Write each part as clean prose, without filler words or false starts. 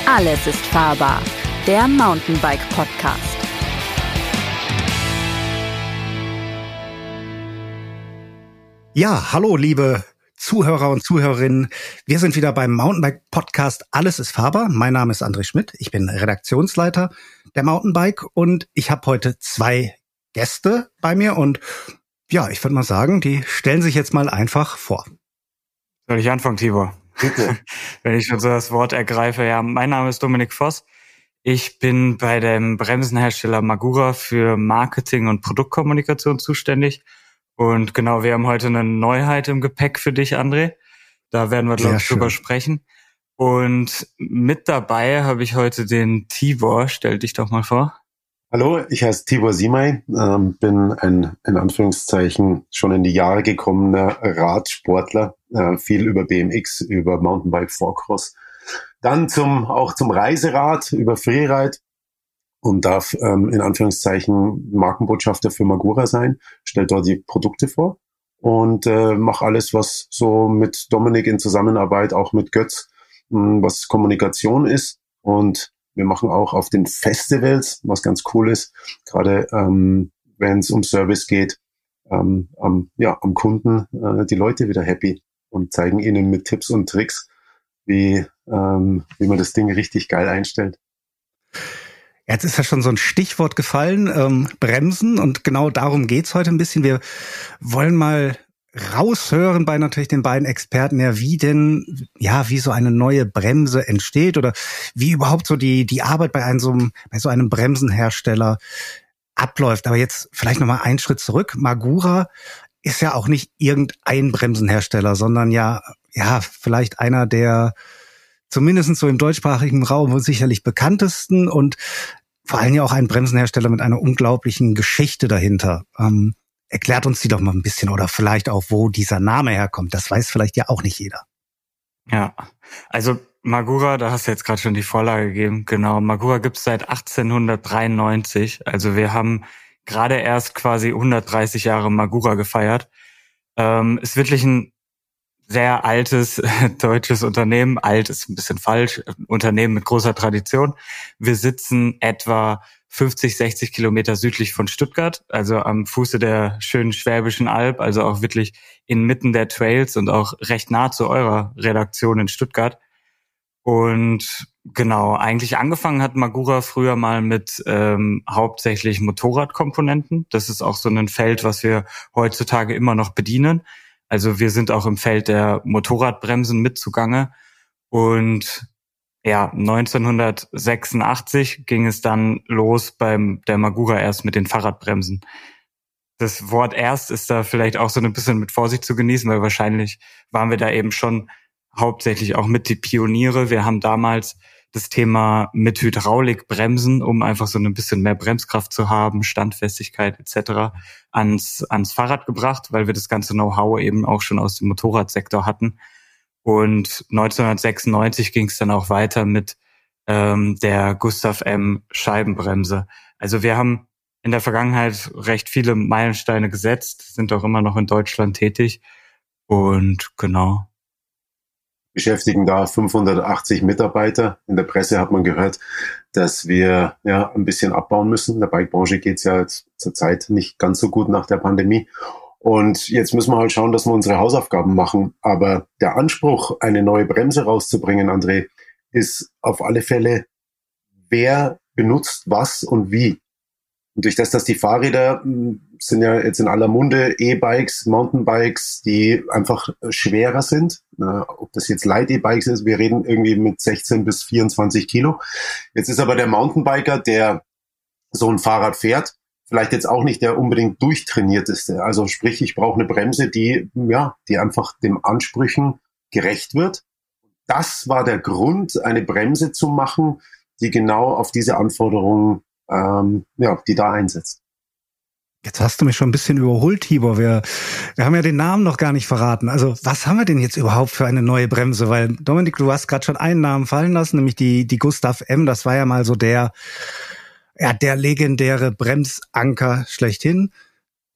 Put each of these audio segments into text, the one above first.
Alles ist fahrbar, der Mountainbike-Podcast. Ja, hallo liebe Zuhörer und Zuhörerinnen. Wir sind wieder beim Mountainbike-Podcast Alles ist fahrbar. Mein Name ist André Schmidt. Ich bin Redaktionsleiter der Mountainbike und ich habe heute 2 Gäste bei mir und ja, ich würde mal sagen, die stellen sich jetzt mal einfach vor. Soll ich anfangen, Tibor? Bitte. Wenn ich schon so das Wort ergreife. Ja, mein Name ist Dominik Voss. Ich bin bei dem Bremsenhersteller Magura für Marketing und Produktkommunikation zuständig. Und genau, wir haben heute eine Neuheit im Gepäck für dich, André. Da werden wir, glaube ich, drüber sprechen. Und mit dabei habe ich heute den Tibor. Stell dich doch mal vor. Hallo, ich heiße Tibor Simay, bin ein, in Anführungszeichen, schon in die Jahre gekommener Radsportler, viel über BMX, über Mountainbike, Forecross, dann auch zum Reiserad, über Freeride und darf in Anführungszeichen Markenbotschafter für Magura sein, stellt dort die Produkte vor und mache alles, was so mit Dominik in Zusammenarbeit, auch mit Götz, was Kommunikation ist. Und wir machen auch auf den Festivals, was ganz cool ist, gerade wenn es um Service geht, am Kunden die Leute wieder happy und zeigen ihnen mit Tipps und Tricks, wie man das Ding richtig geil einstellt. Jetzt ist ja schon so ein Stichwort gefallen, Bremsen, und genau darum geht's heute ein bisschen. Wir wollen mal raushören bei natürlich den beiden Experten, wie so eine neue Bremse entsteht oder wie überhaupt so die Arbeit bei so einem Bremsenhersteller abläuft. Aber jetzt vielleicht nochmal einen Schritt zurück. Magura ist ja auch nicht irgendein Bremsenhersteller, sondern ja vielleicht einer der zumindest so im deutschsprachigen Raum sicherlich bekanntesten und vor allem ja auch ein Bremsenhersteller mit einer unglaublichen Geschichte dahinter. Erklärt uns die doch mal ein bisschen oder vielleicht auch, wo dieser Name herkommt. Das weiß vielleicht ja auch nicht jeder. Ja, also Magura, da hast du jetzt gerade schon die Vorlage gegeben. Genau, Magura gibt's seit 1893. Also wir haben gerade erst quasi 130 Jahre Magura gefeiert. Ist wirklich ein sehr altes deutsches Unternehmen. Alt ist ein bisschen falsch. Unternehmen mit großer Tradition. Wir sitzen etwa 50, 60 Kilometer südlich von Stuttgart, also am Fuße der schönen Schwäbischen Alb, also auch wirklich inmitten der Trails und auch recht nah zu eurer Redaktion in Stuttgart. Und genau, eigentlich angefangen hat Magura früher mal mit hauptsächlich Motorradkomponenten. Das ist auch so ein Feld, was wir heutzutage immer noch bedienen. Also wir sind auch im Feld der Motorradbremsen mit zugange. Und ja, 1986 ging es dann los beim der Magura erst mit den Fahrradbremsen. Das Wort erst ist da vielleicht auch so ein bisschen mit Vorsicht zu genießen, weil wahrscheinlich waren wir da eben schon hauptsächlich auch mit die Pioniere. Wir haben damals das Thema mit Hydraulikbremsen, um einfach so ein bisschen mehr Bremskraft zu haben, Standfestigkeit etc. ans Fahrrad gebracht, weil wir das ganze Know-how eben auch schon aus dem Motorradsektor hatten. Und 1996 ging es dann auch weiter mit der Gustav M Scheibenbremse. Also wir haben in der Vergangenheit recht viele Meilensteine gesetzt, sind auch immer noch in Deutschland tätig. Und genau. Beschäftigen da 580 Mitarbeiter. In der Presse hat man gehört, dass wir ein bisschen abbauen müssen. In der Bikebranche geht's ja zurzeit nicht ganz so gut nach der Pandemie. Und jetzt müssen wir halt schauen, dass wir unsere Hausaufgaben machen. Aber der Anspruch, eine neue Bremse rauszubringen, André, ist auf alle Fälle, wer benutzt was und wie. Und durch das, dass die Fahrräder sind ja jetzt in aller Munde E-Bikes, Mountainbikes, die einfach schwerer sind. Ob das jetzt Light-E-Bikes ist, wir reden irgendwie mit 16 bis 24 Kilo. Jetzt ist aber der Mountainbiker, der so ein Fahrrad fährt, vielleicht jetzt auch nicht der unbedingt durchtrainierteste. Also sprich, ich brauche eine Bremse, die einfach den Ansprüchen gerecht wird. Das war der Grund, eine Bremse zu machen, die genau auf diese Anforderungen, die da einsetzt. Jetzt hast du mich schon ein bisschen überholt, Tibor. Wir haben ja den Namen noch gar nicht verraten. Also was haben wir denn jetzt überhaupt für eine neue Bremse? Weil, Dominik, du hast gerade schon einen Namen fallen lassen, nämlich die Gustav M. Das war ja mal so der legendäre Bremsanker schlechthin.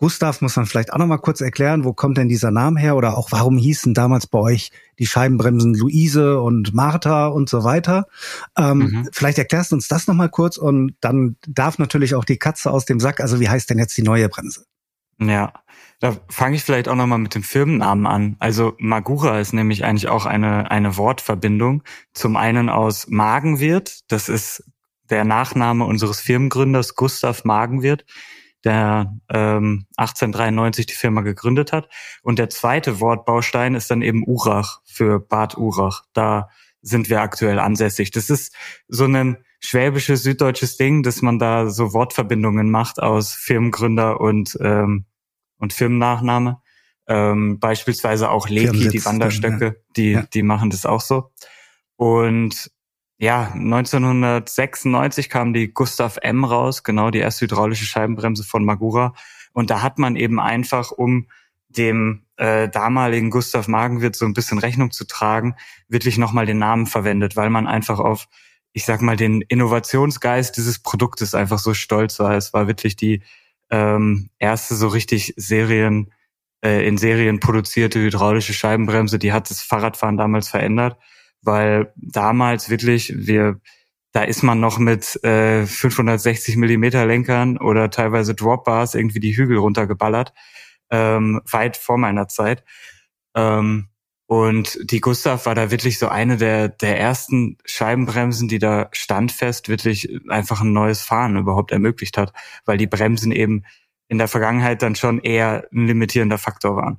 Gustav muss man vielleicht auch noch mal kurz erklären, wo kommt denn dieser Name her oder auch warum hießen damals bei euch die Scheibenbremsen Luise und Martha und so weiter. Vielleicht erklärst du uns das noch mal kurz und dann darf natürlich auch die Katze aus dem Sack. Also wie heißt denn jetzt die neue Bremse? Ja, da fange ich vielleicht auch noch mal mit dem Firmennamen an. Also Magura ist nämlich eigentlich auch eine Wortverbindung. Zum einen aus Magenwirt, das ist der Nachname unseres Firmengründers Gustav Magenwirt, der 1893 die Firma gegründet hat. Und der zweite Wortbaustein ist dann eben Urach für Bad Urach. Da sind wir aktuell ansässig. Das ist so ein schwäbisches, süddeutsches Ding, dass man da so Wortverbindungen macht aus Firmengründer und Firmennachname. Beispielsweise auch Leki, die Wanderstöcke, die machen das auch so. Und ja, 1996 kam die Gustav M raus, genau, die erste hydraulische Scheibenbremse von Magura. Und da hat man eben einfach, um dem damaligen Gustav Magenwirt so ein bisschen Rechnung zu tragen, wirklich nochmal den Namen verwendet, weil man einfach auf, ich sag mal, den Innovationsgeist dieses Produktes einfach so stolz war. Es war wirklich die erste so richtig in Serien produzierte hydraulische Scheibenbremse, die hat das Fahrradfahren damals verändert. Weil damals wirklich, da ist man noch mit 560 Millimeter Lenkern oder teilweise Dropbars irgendwie die Hügel runtergeballert, weit vor meiner Zeit. Und die Gustav war da wirklich so eine der ersten Scheibenbremsen, die da standfest wirklich einfach ein neues Fahren überhaupt ermöglicht hat, weil die Bremsen eben in der Vergangenheit dann schon eher ein limitierender Faktor waren.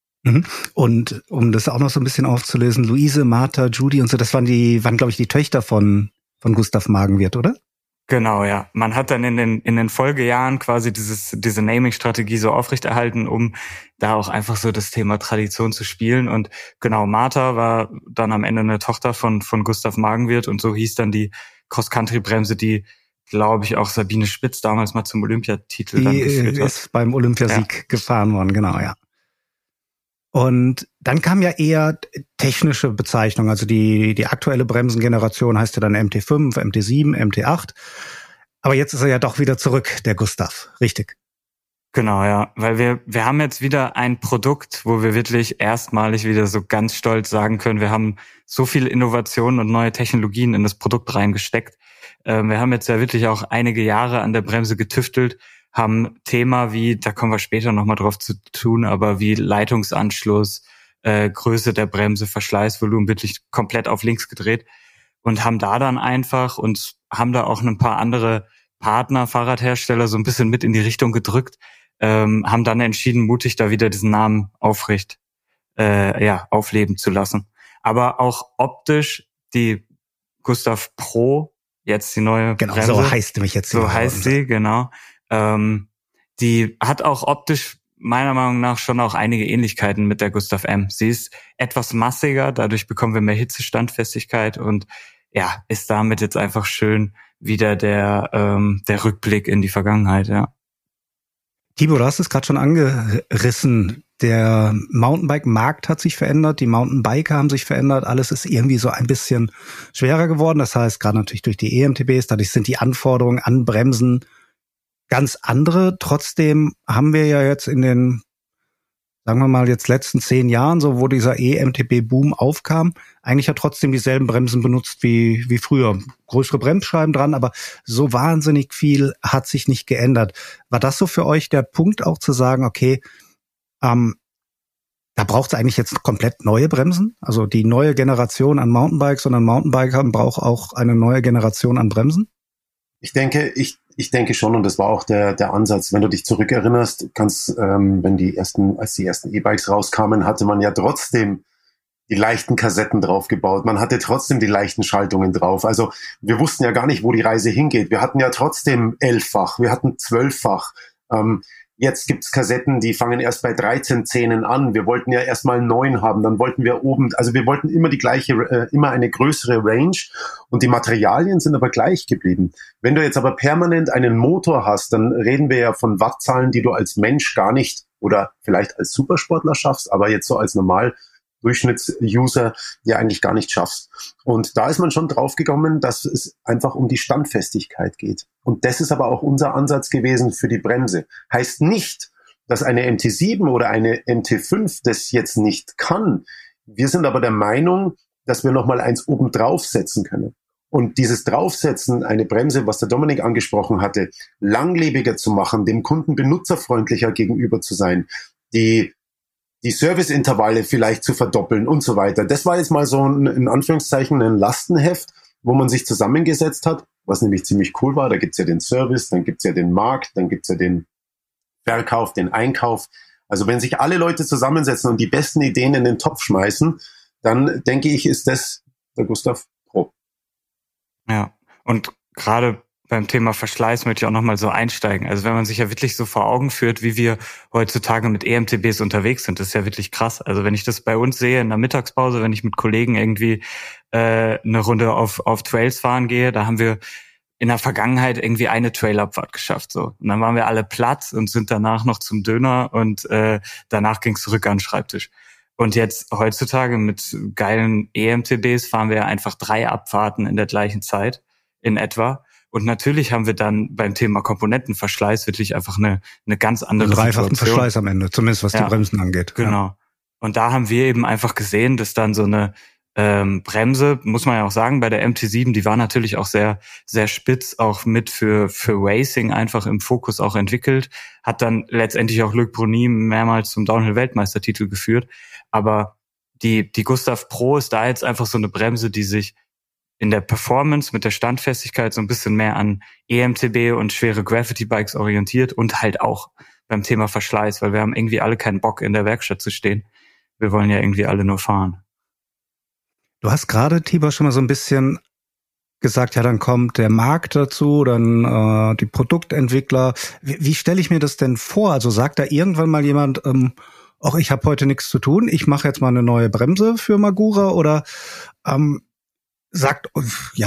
Und um das auch noch so ein bisschen aufzulösen, Luise, Martha, Judy und so, das waren glaube ich, die Töchter von Gustav Magenwirt, oder? Genau, ja. Man hat dann in den Folgejahren quasi diese Naming-Strategie so aufrechterhalten, um da auch einfach so das Thema Tradition zu spielen. Und genau, Martha war dann am Ende eine Tochter von Gustav Magenwirt und so hieß dann die Cross-Country-Bremse, die, glaube ich, auch Sabine Spitz damals mal zum Olympiatitel dann geführt hat. Die ist beim Olympiasieg gefahren worden, genau, ja. Und dann kam ja eher technische Bezeichnung, also die aktuelle Bremsengeneration heißt ja dann MT5, MT7, MT8. Aber jetzt ist er ja doch wieder zurück, der Gustav, richtig? Genau, ja, weil wir haben jetzt wieder ein Produkt, wo wir wirklich erstmalig wieder so ganz stolz sagen können, wir haben so viele Innovationen und neue Technologien in das Produkt reingesteckt. Wir haben jetzt ja wirklich auch einige Jahre an der Bremse getüftelt, haben Thema wie, da kommen wir später nochmal drauf zu tun, aber wie Leitungsanschluss, Größe der Bremse, Verschleißvolumen wirklich komplett auf links gedreht und haben da dann einfach und haben da auch ein paar andere Partner, Fahrradhersteller so ein bisschen mit in die Richtung gedrückt, haben dann entschieden, mutig da wieder diesen Namen aufleben zu lassen. Aber auch optisch die Gustav Pro, jetzt die neue Bremse. Genau, so heißt nämlich jetzt. So heißt sie, genau. Die hat auch optisch meiner Meinung nach schon auch einige Ähnlichkeiten mit der Gustav M. Sie ist etwas massiger, dadurch bekommen wir mehr Hitzestandfestigkeit und ja, ist damit jetzt einfach schön wieder der Rückblick in die Vergangenheit, ja. Thibaut, du hast es gerade schon angerissen. Der Mountainbike-Markt hat sich verändert, die Mountainbiker haben sich verändert, alles ist irgendwie so ein bisschen schwerer geworden. Das heißt, gerade natürlich durch die EMTBs, dadurch sind die Anforderungen an Bremsen ganz andere. Trotzdem haben wir ja jetzt in den, sagen wir mal, jetzt letzten 10 Jahren, so wo dieser EMTB-Boom aufkam, eigentlich ja trotzdem dieselben Bremsen benutzt wie früher. Größere Bremsscheiben dran, aber so wahnsinnig viel hat sich nicht geändert. War das so für euch der Punkt auch zu sagen, okay, da braucht es eigentlich jetzt komplett neue Bremsen? Also die neue Generation an Mountainbikes und an Mountainbikern braucht auch eine neue Generation an Bremsen? Ich denke schon, und das war auch der Ansatz. Wenn du dich zurückerinnerst, als die ersten E-Bikes rauskamen, hatte man ja trotzdem die leichten Kassetten draufgebaut. Man hatte trotzdem die leichten Schaltungen drauf. Also wir wussten ja gar nicht, wo die Reise hingeht. Wir hatten ja trotzdem 11-fach, wir hatten 12-fach. Jetzt gibt's Kassetten, die fangen erst bei 13 Zähnen an. Wir wollten ja erstmal 9 haben, dann wollten wir oben, also wir wollten immer immer eine größere Range und die Materialien sind aber gleich geblieben. Wenn du jetzt aber permanent einen Motor hast, dann reden wir ja von Wattzahlen, die du als Mensch gar nicht oder vielleicht als Supersportler schaffst, aber jetzt so als Durchschnittsuser ja eigentlich gar nicht schaffst. Und da ist man schon draufgekommen, dass es einfach um die Standfestigkeit geht. Und das ist aber auch unser Ansatz gewesen für die Bremse. Heißt nicht, dass eine MT7 oder eine MT5 das jetzt nicht kann. Wir sind aber der Meinung, dass wir nochmal eins oben draufsetzen können. Und dieses Draufsetzen, eine Bremse, was der Dominik angesprochen hatte, langlebiger zu machen, dem Kunden benutzerfreundlicher gegenüber zu sein, die Serviceintervalle vielleicht zu verdoppeln und so weiter. Das war jetzt mal so in Anführungszeichen ein Lastenheft, wo man sich zusammengesetzt hat, was nämlich ziemlich cool war. Da gibt's ja den Service, dann gibt's ja den Markt, dann gibt's ja den Verkauf, den Einkauf. Also wenn sich alle Leute zusammensetzen und die besten Ideen in den Topf schmeißen, dann denke ich, ist das der Gustav Pro. Ja, und gerade beim Thema Verschleiß möchte ich auch nochmal so einsteigen. Also wenn man sich ja wirklich so vor Augen führt, wie wir heutzutage mit EMTBs unterwegs sind, das ist ja wirklich krass. Also wenn ich das bei uns sehe in der Mittagspause, wenn ich mit Kollegen irgendwie eine Runde auf Trails fahren gehe, da haben wir in der Vergangenheit irgendwie eine Trailabfahrt geschafft. So. Und dann waren wir alle platt und sind danach noch zum Döner und danach ging es zurück an den Schreibtisch. Und jetzt heutzutage mit geilen EMTBs fahren wir einfach 3 Abfahrten in der gleichen Zeit in etwa. Und natürlich haben wir dann beim Thema Komponentenverschleiß wirklich einfach eine ganz andere Situation. Dreifachen Verschleiß am Ende, zumindest was die Bremsen angeht. Genau. Ja. Und da haben wir eben einfach gesehen, dass dann so eine Bremse, muss man ja auch sagen, bei der MT7, die war natürlich auch sehr, sehr spitz, auch mit für Racing einfach im Fokus auch entwickelt, hat dann letztendlich auch Luc Bruni mehrmals zum Downhill-Weltmeistertitel geführt. Aber die Gustav Pro ist da jetzt einfach so eine Bremse, die sich in der Performance mit der Standfestigkeit so ein bisschen mehr an EMTB und schwere Gravity-Bikes orientiert und halt auch beim Thema Verschleiß, weil wir haben irgendwie alle keinen Bock, in der Werkstatt zu stehen. Wir wollen ja irgendwie alle nur fahren. Du hast gerade, Tibor, schon mal so ein bisschen gesagt, ja, dann kommt der Markt dazu, dann die Produktentwickler. Wie stelle ich mir das denn vor? Also sagt da irgendwann mal jemand, ach, ich habe heute nichts zu tun, ich mache jetzt mal eine neue Bremse für Magura, oder sagt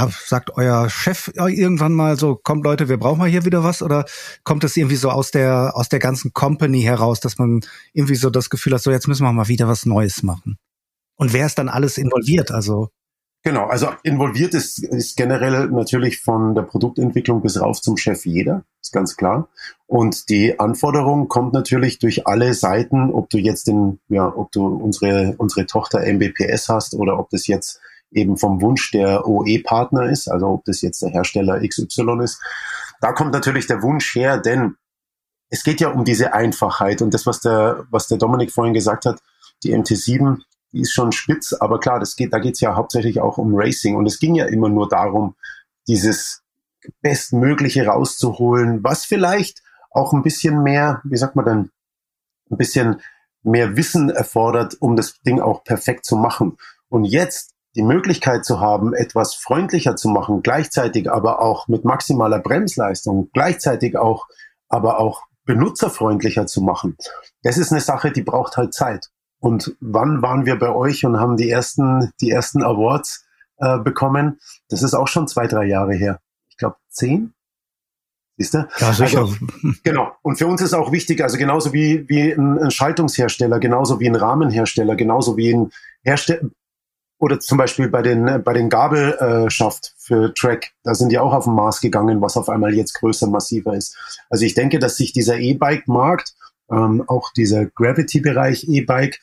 euer Chef irgendwann mal so, kommt Leute, wir brauchen mal hier wieder was, oder kommt das irgendwie so aus der ganzen Company heraus, dass man irgendwie so das Gefühl hat, so jetzt müssen wir mal wieder was Neues machen? Und wer ist dann alles involviert? Also genau, also involviert ist generell natürlich von der Produktentwicklung bis rauf zum Chef jeder, ist ganz klar. Und die Anforderung kommt natürlich durch alle Seiten, ob du jetzt ob du unsere Tochter MBPS hast oder ob das jetzt eben vom Wunsch der OE-Partner ist, also ob das jetzt der Hersteller XY ist. Da kommt natürlich der Wunsch her, denn es geht ja um diese Einfachheit und das, was der Dominik vorhin gesagt hat, die MT7, die ist schon spitz, aber klar, da geht's ja hauptsächlich auch um Racing und es ging ja immer nur darum, dieses Bestmögliche rauszuholen, was vielleicht auch ein bisschen mehr, ein bisschen mehr Wissen erfordert, um das Ding auch perfekt zu machen. Und jetzt die Möglichkeit zu haben, etwas freundlicher zu machen, gleichzeitig aber auch mit maximaler Bremsleistung, gleichzeitig aber auch benutzerfreundlicher zu machen, das ist eine Sache, die braucht halt Zeit. Und wann waren wir bei euch und haben die ersten Awards bekommen? Das ist auch schon 2-3 Jahre her. Ich glaube 10. Siehst du? Ja, sicher. Also, genau. Und für uns ist auch wichtig, also genauso wie ein Schaltungshersteller, genauso wie ein Rahmenhersteller, genauso wie ein Hersteller, oder zum Beispiel bei den Gabelschaft für Track, da sind die auch auf den Mars gegangen, was auf einmal jetzt größer, massiver ist. Also ich denke, dass sich dieser E-Bike-Markt, auch dieser Gravity-Bereich E-Bike,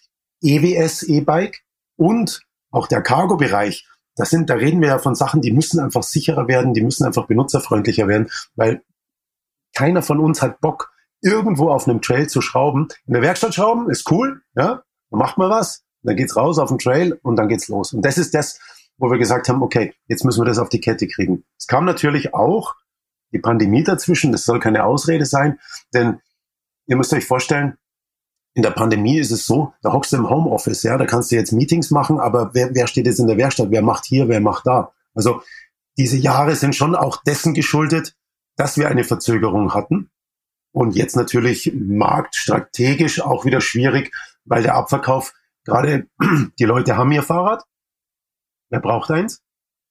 EWS E-Bike und auch der Cargo-Bereich, da reden wir ja von Sachen, die müssen einfach sicherer werden, die müssen einfach benutzerfreundlicher werden, weil keiner von uns hat Bock, irgendwo auf einem Trail zu schrauben. In der Werkstatt schrauben ist cool, ja, dann macht man was, dann geht's raus auf den Trail und dann geht's los. Und das ist das, wo wir gesagt haben, okay, jetzt müssen wir das auf die Kette kriegen. Es kam natürlich auch die Pandemie dazwischen, das soll keine Ausrede sein, denn ihr müsst euch vorstellen, in der Pandemie ist es so, da hockst du im Homeoffice, ja, da kannst du jetzt Meetings machen, aber wer steht jetzt in der Werkstatt? Wer macht hier, wer macht da? Also diese Jahre sind schon auch dessen geschuldet, dass wir eine Verzögerung hatten. Und jetzt natürlich marktstrategisch auch wieder schwierig, weil der Abverkauf, gerade die Leute haben ihr Fahrrad, wer braucht eins?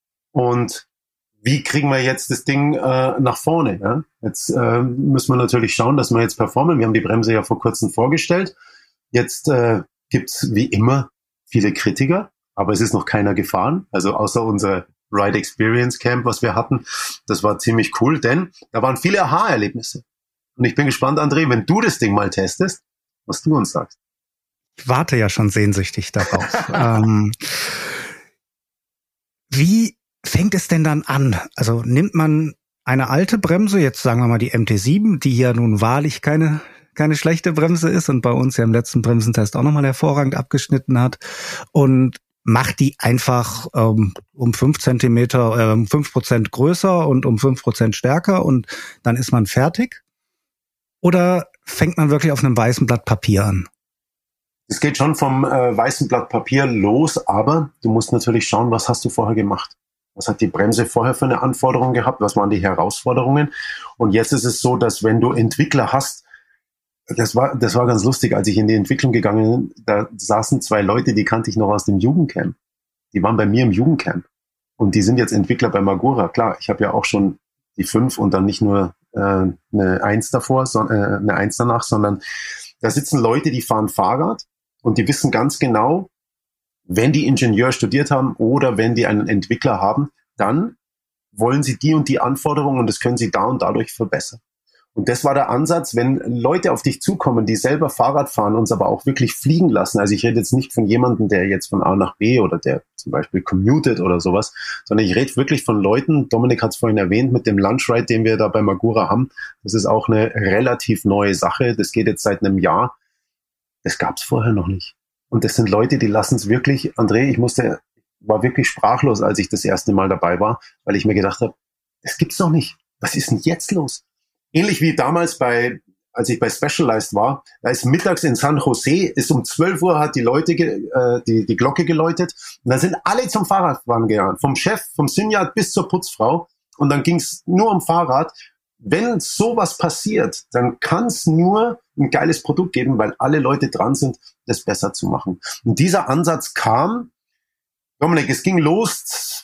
Und wie kriegen wir jetzt das Ding nach vorne? Ja? Jetzt müssen wir natürlich schauen, dass wir jetzt performen. Wir haben die Bremse ja vor kurzem vorgestellt. Jetzt gibt's wie immer viele Kritiker, aber es ist noch keiner gefahren. Also außer unser Ride Experience Camp, was wir hatten. Das war ziemlich cool, denn da waren viele Aha-Erlebnisse. Und ich bin gespannt, André, wenn du das Ding mal testest, was du uns sagst. Ich warte ja schon sehnsüchtig darauf. Wie fängt es denn dann an? Also nimmt man eine alte Bremse, jetzt sagen wir mal die MT7, die ja nun wahrlich keine schlechte Bremse ist und bei uns ja im letzten Bremsentest auch nochmal hervorragend abgeschnitten hat, und macht die einfach um 5 Zentimeter, 5% größer und um 5% stärker und dann ist man fertig? Oder fängt man wirklich auf einem weißen Blatt Papier an? Es geht schon vom weißen Blatt Papier los, aber du musst natürlich schauen, was hast du vorher gemacht? Was hat die Bremse vorher für eine Anforderung gehabt? Was waren die Herausforderungen? Und jetzt ist es so, dass wenn du Entwickler hast, das war ganz lustig, als ich in die Entwicklung gegangen bin, da saßen 2 Leute, die kannte ich noch aus dem Jugendcamp. Die waren bei mir im Jugendcamp. Und die sind jetzt Entwickler bei Magura. Klar, ich habe ja auch schon die 5 und dann nicht nur eine 1 davor, eine 1 danach, sondern da sitzen Leute, die fahren Fahrrad und die wissen ganz genau, wenn die Ingenieur studiert haben oder wenn die einen Entwickler haben, dann wollen sie die und die Anforderungen und das können sie da und dadurch verbessern. Und das war der Ansatz, wenn Leute auf dich zukommen, die selber Fahrrad fahren, uns aber auch wirklich fliegen lassen. Also ich rede jetzt nicht von jemandem, der jetzt von A nach B oder der zum Beispiel commutet oder sowas, sondern ich rede wirklich von Leuten, Dominik hat es vorhin erwähnt, mit dem Lunchride, den wir da bei Magura haben. Das ist auch eine relativ neue Sache. Das geht jetzt seit einem Jahr. Das gab es vorher noch nicht. Und das sind Leute, die lassen es wirklich, André, war wirklich sprachlos, als ich das erste Mal dabei war, weil ich mir gedacht habe, das gibt's doch nicht. Was ist denn jetzt los? Ähnlich wie damals als ich bei Specialized war, da ist mittags in San Jose, ist um 12 Uhr hat die Leute die Glocke geläutet und da sind alle zum Fahrradfahren gegangen, vom Chef, vom Synjat bis zur Putzfrau und dann ging's nur um Fahrrad. Wenn sowas passiert, dann kann es nur ein geiles Produkt geben, weil alle Leute dran sind, das besser zu machen. Und dieser Ansatz kam, Dominik, es ging los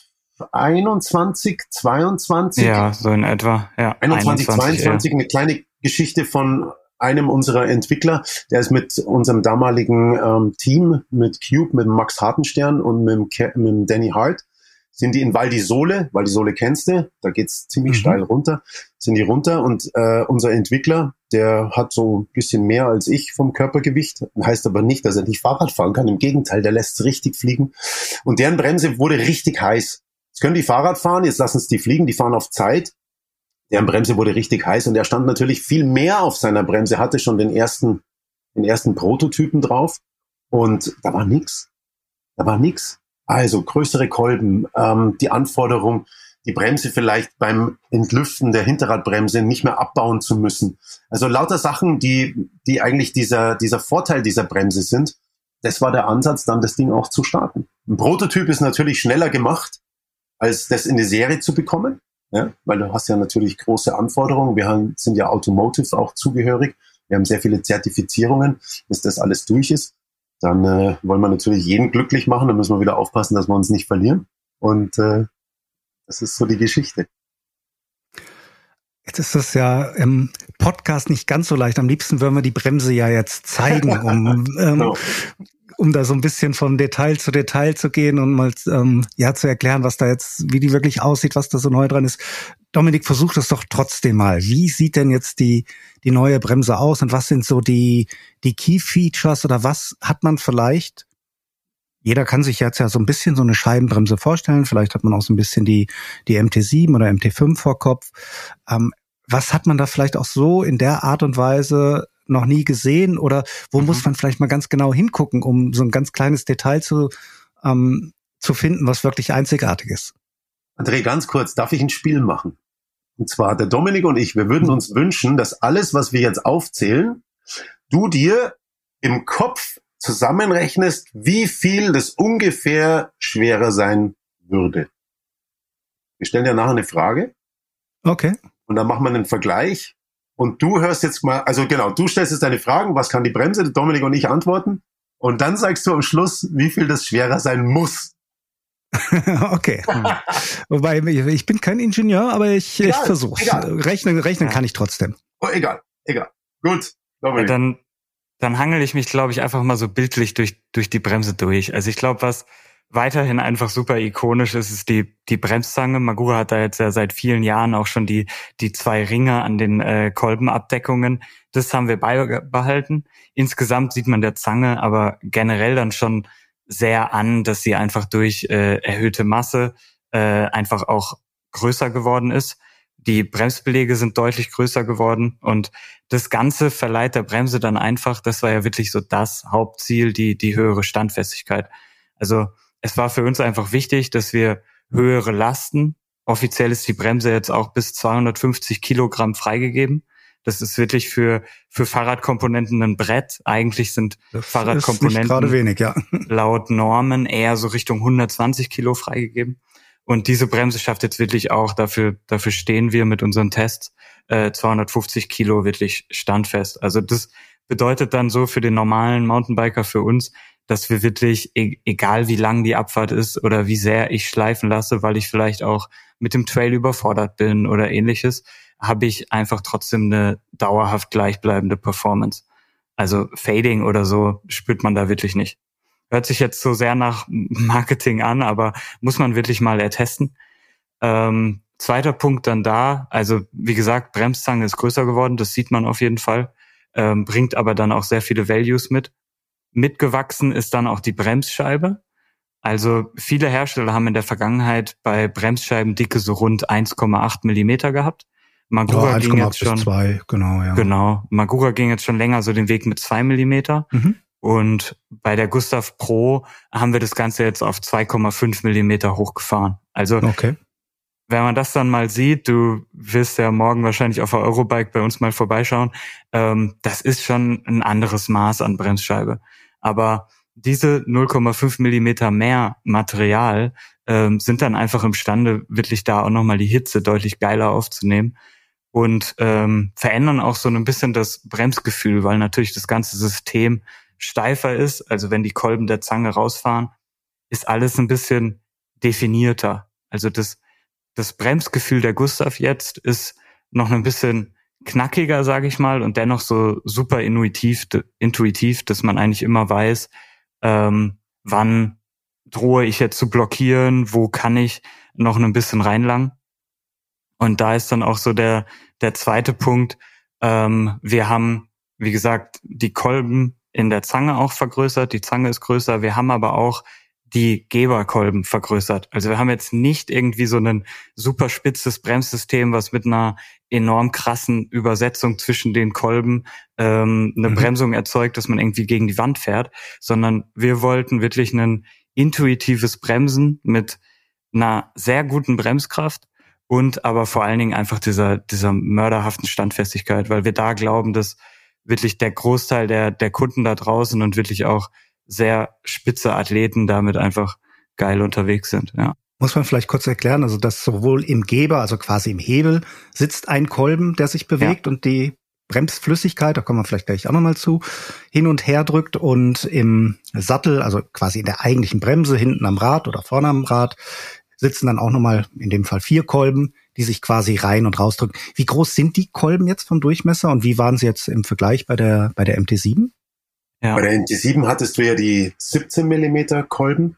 21, 22. Ja, so in etwa. Ja, 21, 22, ja. Eine kleine Geschichte von einem unserer Entwickler, der ist mit unserem damaligen Team, mit Cube, mit Max Hartenstern und mit Danny Hart, sind die in Val di Sole kennst du, da geht's ziemlich steil runter, sind die runter und unser Entwickler, der hat so ein bisschen mehr als ich vom Körpergewicht, heißt aber nicht, dass er nicht Fahrrad fahren kann, im Gegenteil, der lässt es richtig fliegen und deren Bremse wurde richtig heiß. Jetzt können die Fahrrad fahren, jetzt lassen es die fliegen, die fahren auf Zeit, deren Bremse wurde richtig heiß und er stand natürlich viel mehr auf seiner Bremse, hatte schon den ersten Prototypen drauf und da war nix. Also größere Kolben, die Anforderung, die Bremse vielleicht beim Entlüften der Hinterradbremse nicht mehr abbauen zu müssen. Also lauter Sachen, die eigentlich dieser Vorteil dieser Bremse sind. Das war der Ansatz, dann das Ding auch zu starten. Ein Prototyp ist natürlich schneller gemacht, als das in die Serie zu bekommen, ja, weil du hast ja natürlich große Anforderungen. Wir sind ja Automotive auch zugehörig. Wir haben sehr viele Zertifizierungen, bis das alles durch ist. Dann wollen wir natürlich jeden glücklich machen. Dann müssen wir wieder aufpassen, dass wir uns nicht verlieren. Und das ist so die Geschichte. Jetzt ist das ja im Podcast nicht ganz so leicht. Am liebsten würden wir die Bremse ja jetzt zeigen, um da so ein bisschen von Detail zu Detail zu gehen und mal zu erklären, was da jetzt, wie die wirklich aussieht, was da so neu dran ist. Dominik, versuch das doch trotzdem mal. Wie sieht denn jetzt die neue Bremse aus und was sind so die Key Features oder was hat man vielleicht? Jeder kann sich jetzt ja so ein bisschen so eine Scheibenbremse vorstellen. Vielleicht hat man auch so ein bisschen die MT7 oder MT5 vor Kopf. Was hat man da vielleicht auch so in der Art und Weise noch nie gesehen oder wo muss man vielleicht mal ganz genau hingucken, um so ein ganz kleines Detail zu finden, was wirklich einzigartig ist? André, ganz kurz, darf ich ein Spiel machen? Und zwar der Dominik und ich, wir würden uns wünschen, dass alles, was wir jetzt aufzählen, du dir im Kopf zusammenrechnest, wie viel das ungefähr schwerer sein würde. Wir stellen dir nachher eine Frage. Okay. Und dann machen wir einen Vergleich. Und du hörst jetzt mal, also genau, du stellst jetzt deine Fragen, was kann die Bremse, Dominik und ich antworten. Und dann sagst du am Schluss, wie viel das schwerer sein muss. Okay. Wobei, ich bin kein Ingenieur, aber ich versuch's. Rechnen kann ich trotzdem. Oh, egal. Gut, Dominik. Dann hangel ich mich, glaube ich, einfach mal so bildlich durch die Bremse durch. Also ich glaube, weiterhin einfach super ikonisch ist die Bremszange. Magura hat da jetzt ja seit vielen Jahren auch schon die 2 Ringe an den Kolbenabdeckungen. Das haben wir beibehalten. Insgesamt sieht man der Zange aber generell dann schon sehr an, dass sie einfach durch erhöhte Masse einfach auch größer geworden ist. Die Bremsbeläge sind deutlich größer geworden und das Ganze verleiht der Bremse dann einfach, das war ja wirklich so das Hauptziel, die höhere Standfestigkeit. Also es war für uns einfach wichtig, dass wir höhere Lasten, offiziell ist die Bremse jetzt auch bis 250 Kilogramm freigegeben. Das ist wirklich für Fahrradkomponenten ein Brett. Eigentlich sind das Fahrradkomponenten ist gerade wenig, ja. Laut Normen eher so Richtung 120 Kilo freigegeben. Und diese Bremse schafft jetzt wirklich auch, dafür stehen wir mit unseren Tests, 250 Kilo wirklich standfest. Also das bedeutet dann so für den normalen Mountainbiker, für uns, dass wir wirklich, egal wie lang die Abfahrt ist oder wie sehr ich schleifen lasse, weil ich vielleicht auch mit dem Trail überfordert bin oder ähnliches, habe ich einfach trotzdem eine dauerhaft gleichbleibende Performance. Also Fading oder so spürt man da wirklich nicht. Hört sich jetzt so sehr nach Marketing an, aber muss man wirklich mal ertesten. Zweiter Punkt dann da, also wie gesagt, Bremszange ist größer geworden, das sieht man auf jeden Fall, bringt aber dann auch sehr viele Values mit. Mitgewachsen ist dann auch die Bremsscheibe. Also viele Hersteller haben in der Vergangenheit bei Bremsscheibendicke so rund 1,8 Millimeter gehabt. Magura ging jetzt schon 2, genau, ja. Genau, Magura ging jetzt schon länger so den Weg mit 2 Millimeter. Mhm. Und bei der Gustav Pro haben wir das Ganze jetzt auf 2,5 Millimeter hochgefahren. Also okay. Wenn man das dann mal sieht, du wirst ja morgen wahrscheinlich auf der Eurobike bei uns mal vorbeischauen, das ist schon ein anderes Maß an Bremsscheibe. Aber diese 0,5 Millimeter mehr Material sind dann einfach imstande, wirklich da auch nochmal die Hitze deutlich geiler aufzunehmen und verändern auch so ein bisschen das Bremsgefühl, weil natürlich das ganze System steifer ist. Also wenn die Kolben der Zange rausfahren, ist alles ein bisschen definierter. Also das Bremsgefühl der Gustav jetzt ist noch ein bisschen knackiger, sage ich mal, und dennoch so super intuitiv, dass man eigentlich immer weiß, wann drohe ich jetzt zu blockieren, wo kann ich noch ein bisschen reinlangen. Und da ist dann auch so der zweite Punkt. Wir haben, wie gesagt, die Kolben in der Zange auch vergrößert. Die Zange ist größer. Wir haben aber auch die Geberkolben vergrößert. Also wir haben jetzt nicht irgendwie so ein super spitzes Bremssystem, was mit einer enorm krassen Übersetzung zwischen den Kolben eine Bremsung erzeugt, dass man irgendwie gegen die Wand fährt, sondern wir wollten wirklich ein intuitives Bremsen mit einer sehr guten Bremskraft und aber vor allen Dingen einfach dieser mörderhaften Standfestigkeit, weil wir da glauben, dass wirklich der Großteil der Kunden da draußen und wirklich auch sehr spitze Athleten damit einfach geil unterwegs sind, ja. Muss man vielleicht kurz erklären, also dass sowohl im Geber, also quasi im Hebel, sitzt ein Kolben, der sich bewegt und die Bremsflüssigkeit, da kommen wir vielleicht gleich auch nochmal zu, hin und her drückt und im Sattel, also quasi in der eigentlichen Bremse, hinten am Rad oder vorne am Rad, sitzen dann auch nochmal, in dem Fall 4 Kolben, die sich quasi rein und rausdrücken. Wie groß sind die Kolben jetzt vom Durchmesser und wie waren sie jetzt im Vergleich bei der MT7? Ja. Bei der MT7 hattest du ja die 17 Millimeter Kolben.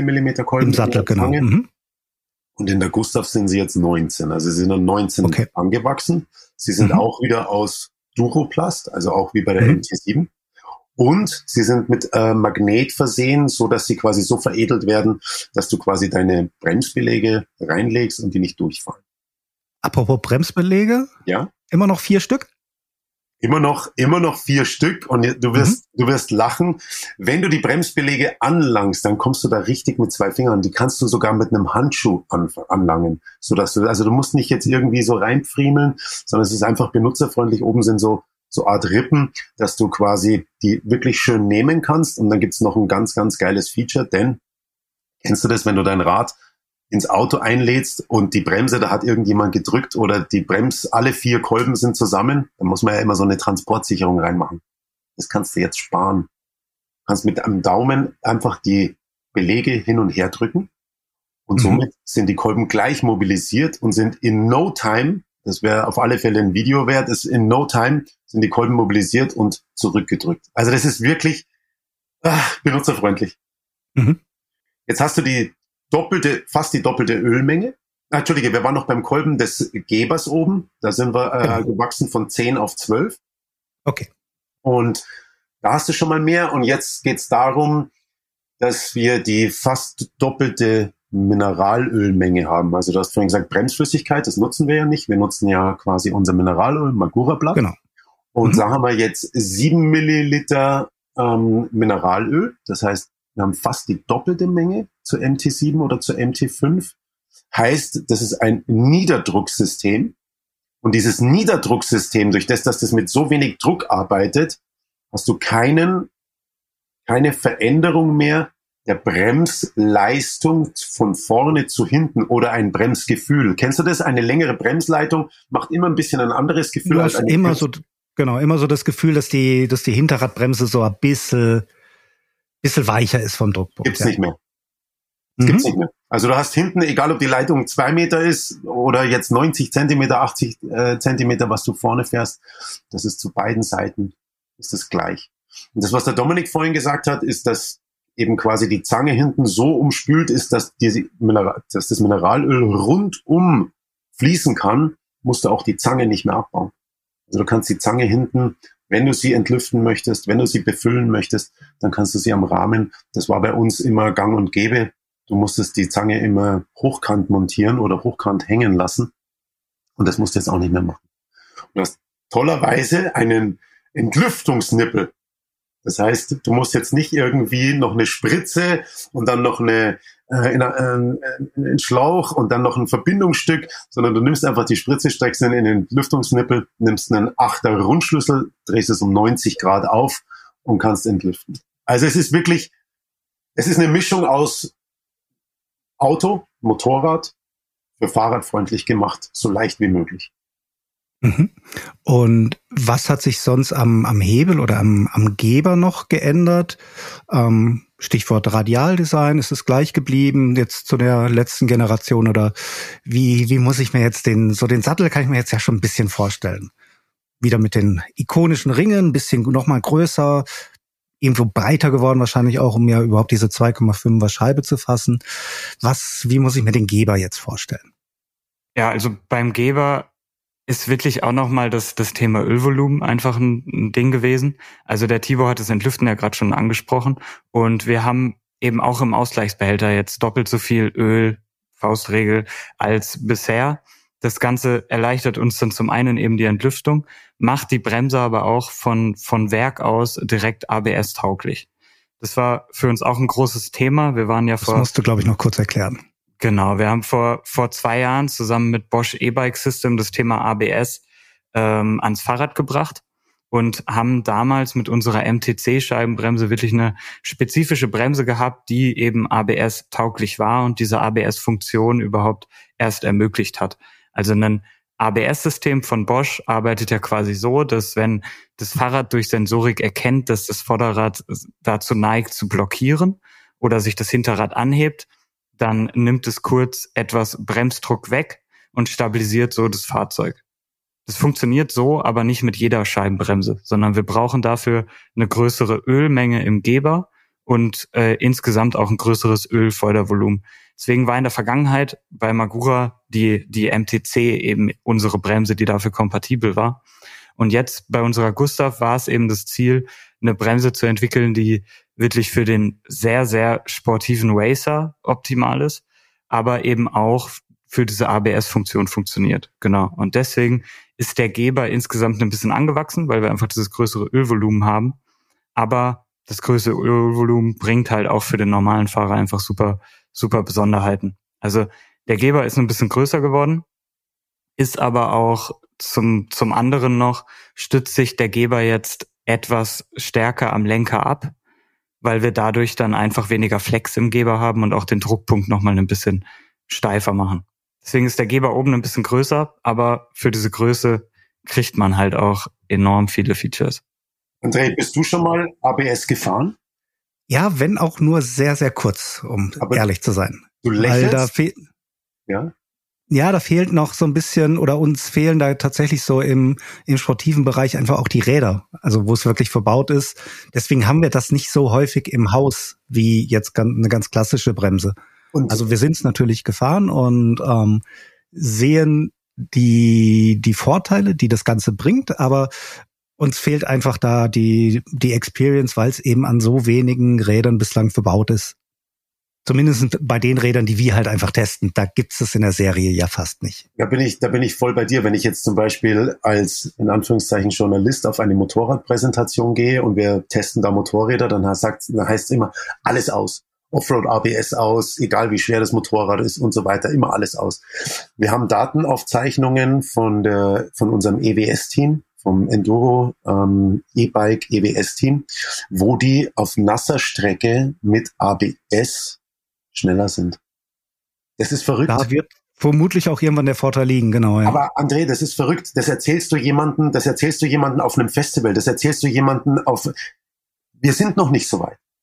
Im Sattel, genau. Mhm. Und in der Gustav sind sie jetzt 19. Also sie sind dann 19 angewachsen. Sie sind auch wieder aus Duroplast, also auch wie bei der MT7. Und sie sind mit Magnet versehen, so dass sie quasi so veredelt werden, dass du quasi deine Bremsbeläge reinlegst und die nicht durchfallen. Apropos Bremsbeläge? Ja. Immer noch 4 Stück? Immer noch 4 Stück und du wirst lachen. Wenn du die Bremsbeläge anlangst, dann kommst du da richtig mit 2 Fingern. Die kannst du sogar mit einem Handschuh anlangen, sodass du musst nicht jetzt irgendwie so reinpfriemeln, sondern es ist einfach benutzerfreundlich. Oben sind so Art Rippen, dass du quasi die wirklich schön nehmen kannst. Und dann gibt's noch ein ganz, ganz geiles Feature, denn kennst du das, wenn du dein Rad ins Auto einlädst und die Bremse, da hat irgendjemand gedrückt oder alle 4 Kolben sind zusammen, dann muss man ja immer so eine Transportsicherung reinmachen. Das kannst du jetzt sparen. Du kannst mit einem Daumen einfach die Belege hin und her drücken und somit sind die Kolben gleich mobilisiert und sind in no time, das wäre auf alle Fälle ein Video wert, in no time sind die Kolben mobilisiert und zurückgedrückt. Also das ist wirklich benutzerfreundlich. Mhm. Jetzt hast du fast die doppelte Ölmenge. Entschuldige, wir waren noch beim Kolben des Gebers oben. Da sind wir gewachsen von 10 auf 12. Okay. Und da hast du schon mal mehr. Und jetzt geht's darum, dass wir die fast doppelte Mineralölmenge haben. Also du hast vorhin gesagt, Bremsflüssigkeit, das nutzen wir ja nicht. Wir nutzen ja quasi unser Mineralöl, Magura-Blatt. Genau. Und da haben wir jetzt 7 Milliliter Mineralöl. Das heißt, wir haben fast die doppelte Menge zur MT7 oder zur MT5. Heißt, das ist ein Niederdrucksystem. Und dieses Niederdrucksystem, durch das, dass das mit so wenig Druck arbeitet, hast du keine Veränderung mehr der Bremsleistung von vorne zu hinten oder ein Bremsgefühl. Kennst du das? Eine längere Bremsleitung macht immer ein bisschen ein anderes Gefühl. Du hast immer so das Gefühl, dass die Hinterradbremse so ein bisschen weicher ist vom Druckpunkt. Gibt's nicht mehr. Gibt's nicht mehr. Also du hast hinten, egal ob die Leitung 2 Meter ist oder jetzt 90 Zentimeter, 80 Zentimeter, was du vorne fährst, das ist zu beiden Seiten, ist das gleich. Und das, was der Dominik vorhin gesagt hat, ist, dass eben quasi die Zange hinten so umspült ist, dass das Mineralöl rundum fließen kann, musst du auch die Zange nicht mehr abbauen. Also du kannst die Zange hinten, wenn du sie entlüften möchtest, wenn du sie befüllen möchtest, dann kannst du sie am Rahmen, das war bei uns immer gang und gäbe, du musstest die Zange immer hochkant montieren oder hochkant hängen lassen und das musst du jetzt auch nicht mehr machen. Und du hast tollerweise einen Entlüftungsnippel. Das heißt, du musst jetzt nicht irgendwie noch eine Spritze und dann noch einen Schlauch und dann noch ein Verbindungsstück, sondern du nimmst einfach die Spritze, streckst in den Lüftungsnippel, nimmst einen 8er Rundschlüssel, drehst es um 90 Grad auf und kannst entlüften. Also es ist eine Mischung aus Auto, Motorrad, für fahrradfreundlich gemacht, so leicht wie möglich. Und was hat sich sonst am Hebel oder am Geber noch geändert? Stichwort Radialdesign, ist es gleich geblieben jetzt zu der letzten Generation oder wie muss ich mir jetzt den Sattel kann ich mir jetzt ja schon ein bisschen vorstellen. Wieder mit den ikonischen Ringen, ein bisschen nochmal größer, irgendwo breiter geworden wahrscheinlich auch, um ja überhaupt diese 2,5er Scheibe zu fassen. Wie muss ich mir den Geber jetzt vorstellen? Ja, also beim Geber ist wirklich auch nochmal das Thema Ölvolumen einfach ein Ding gewesen. Also der Tibor hat das Entlüften ja gerade schon angesprochen und wir haben eben auch im Ausgleichsbehälter jetzt doppelt so viel Öl, Faustregel, als bisher. Das Ganze erleichtert uns dann zum einen eben die Entlüftung, macht die Bremse aber auch von Werk aus direkt ABS-tauglich. Das war für uns auch ein großes Thema. Wir waren ja Das musst du, glaube ich, noch kurz erklären. Genau, wir haben vor 2 Jahren zusammen mit Bosch E-Bike System das Thema ABS ans Fahrrad gebracht und haben damals mit unserer MTC-Scheibenbremse wirklich eine spezifische Bremse gehabt, die eben ABS-tauglich war und diese ABS-Funktion überhaupt erst ermöglicht hat. Also ein ABS-System von Bosch arbeitet ja quasi so, dass wenn das Fahrrad durch Sensorik erkennt, dass das Vorderrad dazu neigt zu blockieren oder sich das Hinterrad anhebt, dann nimmt es kurz etwas Bremsdruck weg und stabilisiert so das Fahrzeug. Das funktioniert so, aber nicht mit jeder Scheibenbremse, sondern wir brauchen dafür eine größere Ölmenge im Geber und insgesamt auch ein größeres Ölfeuervolumen. Deswegen war in der Vergangenheit bei Magura die MTC eben unsere Bremse, die dafür kompatibel war. Und jetzt bei unserer Gustav war es eben das Ziel, eine Bremse zu entwickeln, die wirklich für den sehr, sehr sportiven Racer optimal ist, aber eben auch für diese ABS-Funktion funktioniert. Genau. Und deswegen ist der Geber insgesamt ein bisschen angewachsen, weil wir einfach dieses größere Ölvolumen haben. Aber das größere Ölvolumen bringt halt auch für den normalen Fahrer einfach super, super Besonderheiten. Also der Geber ist ein bisschen größer geworden, ist aber auch zum anderen noch, stützt sich der Geber jetzt etwas stärker am Lenker ab, weil wir dadurch dann einfach weniger Flex im Geber haben und auch den Druckpunkt nochmal ein bisschen steifer machen. Deswegen ist der Geber oben ein bisschen größer, aber für diese Größe kriegt man halt auch enorm viele Features. André, bist du schon mal ABS gefahren? Ja, wenn auch nur sehr, sehr kurz, um ehrlich zu sein. Du lächelst? Ja? Ja, da fehlt noch so ein bisschen, oder uns fehlen da tatsächlich so im sportiven Bereich einfach auch die Räder, also wo es wirklich verbaut ist. Deswegen haben wir das nicht so häufig im Haus wie jetzt eine ganz klassische Bremse. Also wir sind es natürlich gefahren und sehen die Vorteile, die das Ganze bringt, aber uns fehlt einfach da die Experience, weil es eben an so wenigen Rädern bislang verbaut ist. Zumindest bei den Rädern, die wir halt einfach testen. Da gibt's es in der Serie ja fast nicht. Da bin ich voll bei dir. Wenn ich jetzt zum Beispiel als, in Anführungszeichen, Journalist auf eine Motorradpräsentation gehe und wir testen da Motorräder, dann heißt es immer, alles aus. Offroad ABS aus, egal wie schwer das Motorrad ist und so weiter, immer alles aus. Wir haben Datenaufzeichnungen von unserem EWS-Team, vom Enduro E-Bike EWS-Team, wo die auf nasser Strecke mit ABS schneller sind. Das ist verrückt. Da wird vermutlich auch irgendwann der Vorteil liegen, genau. Ja. Aber André, das ist verrückt. Das erzählst du jemanden auf einem Festival, das erzählst du jemanden wir sind noch nicht so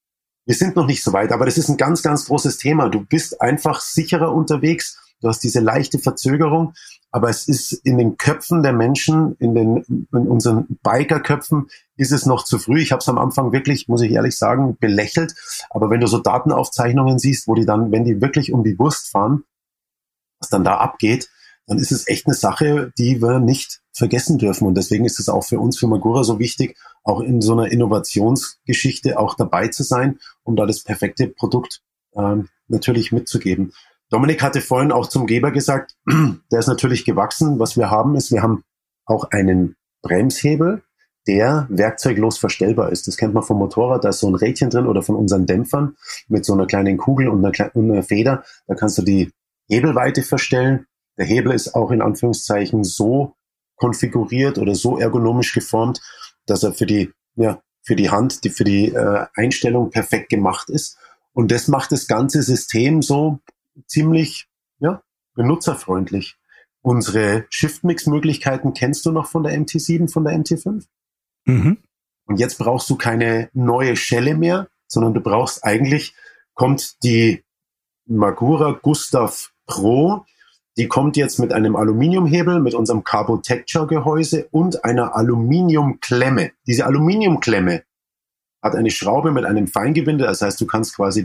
weit. Aber das ist ein ganz, ganz großes Thema. Du bist einfach sicherer unterwegs. Du hast diese leichte Verzögerung, aber es ist in den Köpfen der Menschen, in unseren Bikerköpfen ist es noch zu früh. Ich habe es am Anfang wirklich, muss ich ehrlich sagen, belächelt. Aber wenn du so Datenaufzeichnungen siehst, wo die dann, wenn die wirklich um die Wurst fahren, was dann da abgeht, dann ist es echt eine Sache, die wir nicht vergessen dürfen. Und deswegen ist es auch für uns, für Magura, so wichtig, auch in so einer Innovationsgeschichte auch dabei zu sein, um da das perfekte Produkt natürlich mitzugeben. Dominik hatte vorhin auch zum Geber gesagt, der ist natürlich gewachsen. Was wir haben, wir haben auch einen Bremshebel, der werkzeuglos verstellbar ist. Das kennt man vom Motorrad, da ist so ein Rädchen drin oder von unseren Dämpfern mit so einer kleinen Kugel und einer Feder. Da kannst du die Hebelweite verstellen. Der Hebel ist auch in Anführungszeichen so konfiguriert oder so ergonomisch geformt, dass er für die Hand, für die Einstellung perfekt gemacht ist. Und das macht das ganze System so ziemlich benutzerfreundlich. Unsere Shift-Mix-Möglichkeiten kennst du noch von der MT7, von der MT5? Mhm. Und jetzt brauchst du keine neue Schelle mehr, sondern du brauchst kommt die Magura Gustav Pro, die kommt jetzt mit einem Aluminiumhebel, mit unserem Carbotecture-Gehäuse und einer Aluminiumklemme. Diese Aluminiumklemme hat eine Schraube mit einem Feingewinde, das heißt, du kannst quasi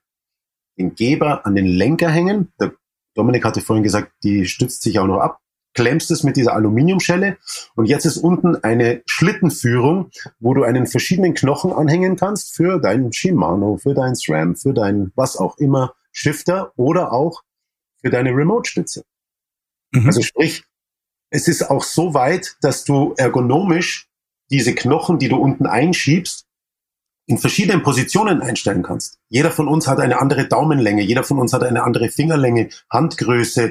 den Geber an den Lenker hängen. Der Dominik hatte vorhin gesagt, die stützt sich auch noch ab. Klemmst es mit dieser Aluminiumschelle und jetzt ist unten eine Schlittenführung, wo du einen verschiedenen Knochen anhängen kannst für deinen Shimano, für deinen SRAM, für deinen was auch immer Shifter oder auch für deine Remote-Stütze. Mhm. Also sprich, es ist auch so weit, dass du ergonomisch diese Knochen, die du unten einschiebst, in verschiedenen Positionen einstellen kannst. Jeder von uns hat eine andere Daumenlänge, jeder von uns hat eine andere Fingerlänge, Handgröße.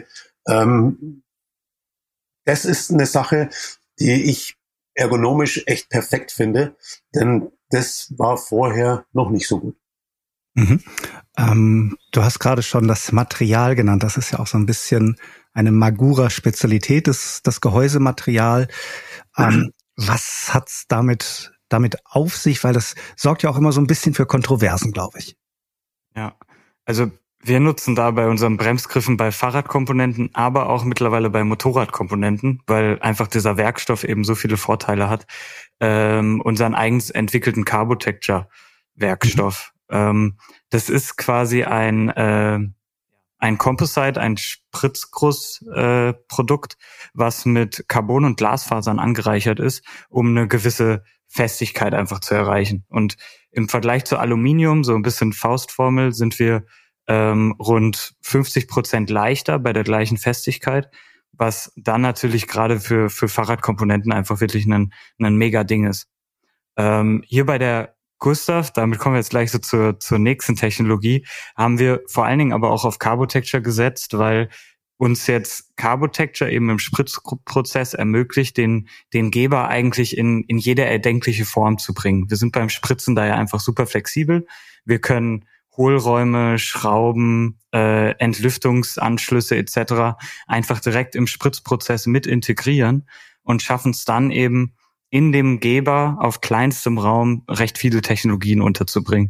Das ist eine Sache, die ich ergonomisch echt perfekt finde, denn das war vorher noch nicht so gut. Mhm. Du hast gerade schon das Material genannt. Das ist ja auch so ein bisschen eine Magura-Spezialität, das Gehäusematerial. Was hat's damit auf sich? Weil das sorgt ja auch immer so ein bisschen für Kontroversen, glaube ich. Ja, also wir nutzen da bei unseren Bremsgriffen bei Fahrradkomponenten, aber auch mittlerweile bei Motorradkomponenten, weil einfach dieser Werkstoff eben so viele Vorteile hat, unseren eigens entwickelten Carbotecture-Werkstoff. Das ist quasi ein Composite, ein Spritzguss-Produkt, was mit Carbon- und Glasfasern angereichert ist, um eine gewisse Festigkeit einfach zu erreichen. Und im Vergleich zu Aluminium, so ein bisschen Faustformel, sind wir rund 50% leichter bei der gleichen Festigkeit, was dann natürlich gerade für Fahrradkomponenten einfach wirklich ein mega Ding ist. Hier bei der Gustav, damit kommen wir jetzt gleich so zur nächsten Technologie, haben wir vor allen Dingen aber auch auf Carbotecture gesetzt, weil uns jetzt Carbotecture eben im Spritzprozess ermöglicht, den Geber eigentlich in jede erdenkliche Form zu bringen. Wir sind beim Spritzen da ja einfach super flexibel. Wir können Hohlräume, Schrauben, Entlüftungsanschlüsse etc. einfach direkt im Spritzprozess mit integrieren und schaffen es dann eben in dem Geber auf kleinstem Raum recht viele Technologien unterzubringen.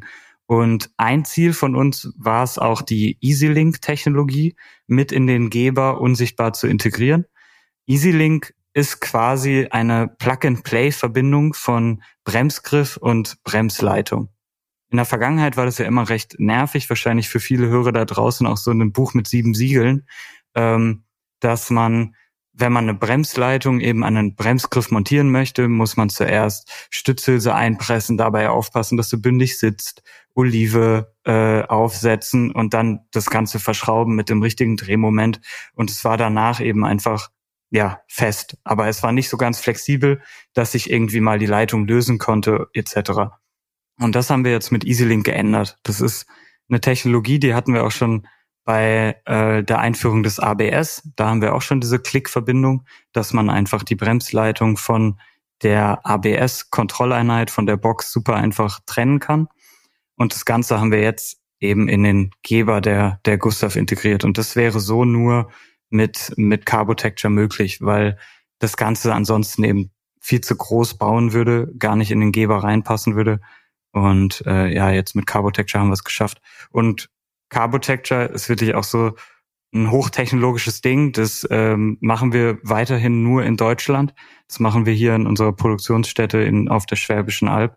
Und ein Ziel von uns war es auch, die EasyLink-Technologie mit in den Geber unsichtbar zu integrieren. EasyLink ist quasi eine Plug-and-Play-Verbindung von Bremsgriff und Bremsleitung. In der Vergangenheit war das ja immer recht nervig, wahrscheinlich für viele Hörer da draußen auch so ein Buch mit 7 Siegeln, dass man, wenn man eine Bremsleitung eben an einen Bremsgriff montieren möchte, muss man zuerst Stützhülse einpressen, dabei aufpassen, dass du bündig sitzt, Olive aufsetzen und dann das Ganze verschrauben mit dem richtigen Drehmoment. Und es war danach eben einfach fest. Aber es war nicht so ganz flexibel, dass ich irgendwie mal die Leitung lösen konnte etc. Und das haben wir jetzt mit EasyLink geändert. Das ist eine Technologie, die hatten wir auch schon bei der Einführung des ABS. Da haben wir auch schon diese Klickverbindung, dass man einfach die Bremsleitung von der ABS-Kontrolleinheit, von der Box super einfach trennen kann. Und das Ganze haben wir jetzt eben in den Geber der Gustav integriert. Und das wäre so nur mit Carbotecture möglich, weil das Ganze ansonsten eben viel zu groß bauen würde, gar nicht in den Geber reinpassen würde. Und jetzt mit Carbotecture haben wir es geschafft. Und Carbotecture ist wirklich auch so ein hochtechnologisches Ding. Das machen wir weiterhin nur in Deutschland. Das machen wir hier in unserer Produktionsstätte auf der Schwäbischen Alb.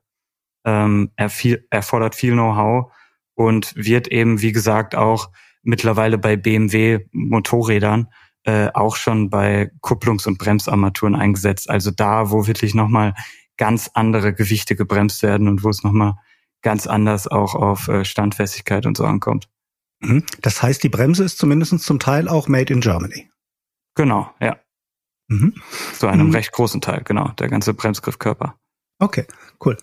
Erfordert viel Know-how und wird eben, wie gesagt, auch mittlerweile bei BMW Motorrädern auch schon bei Kupplungs- und Bremsarmaturen eingesetzt. Also da, wo wirklich nochmal ganz andere Gewichte gebremst werden und wo es nochmal ganz anders auch auf Standfestigkeit und so ankommt. Das heißt, die Bremse ist zumindest zum Teil auch made in Germany. Genau, ja. Zu einem recht großen Teil, genau, der ganze Bremsgriffkörper. Okay, cool.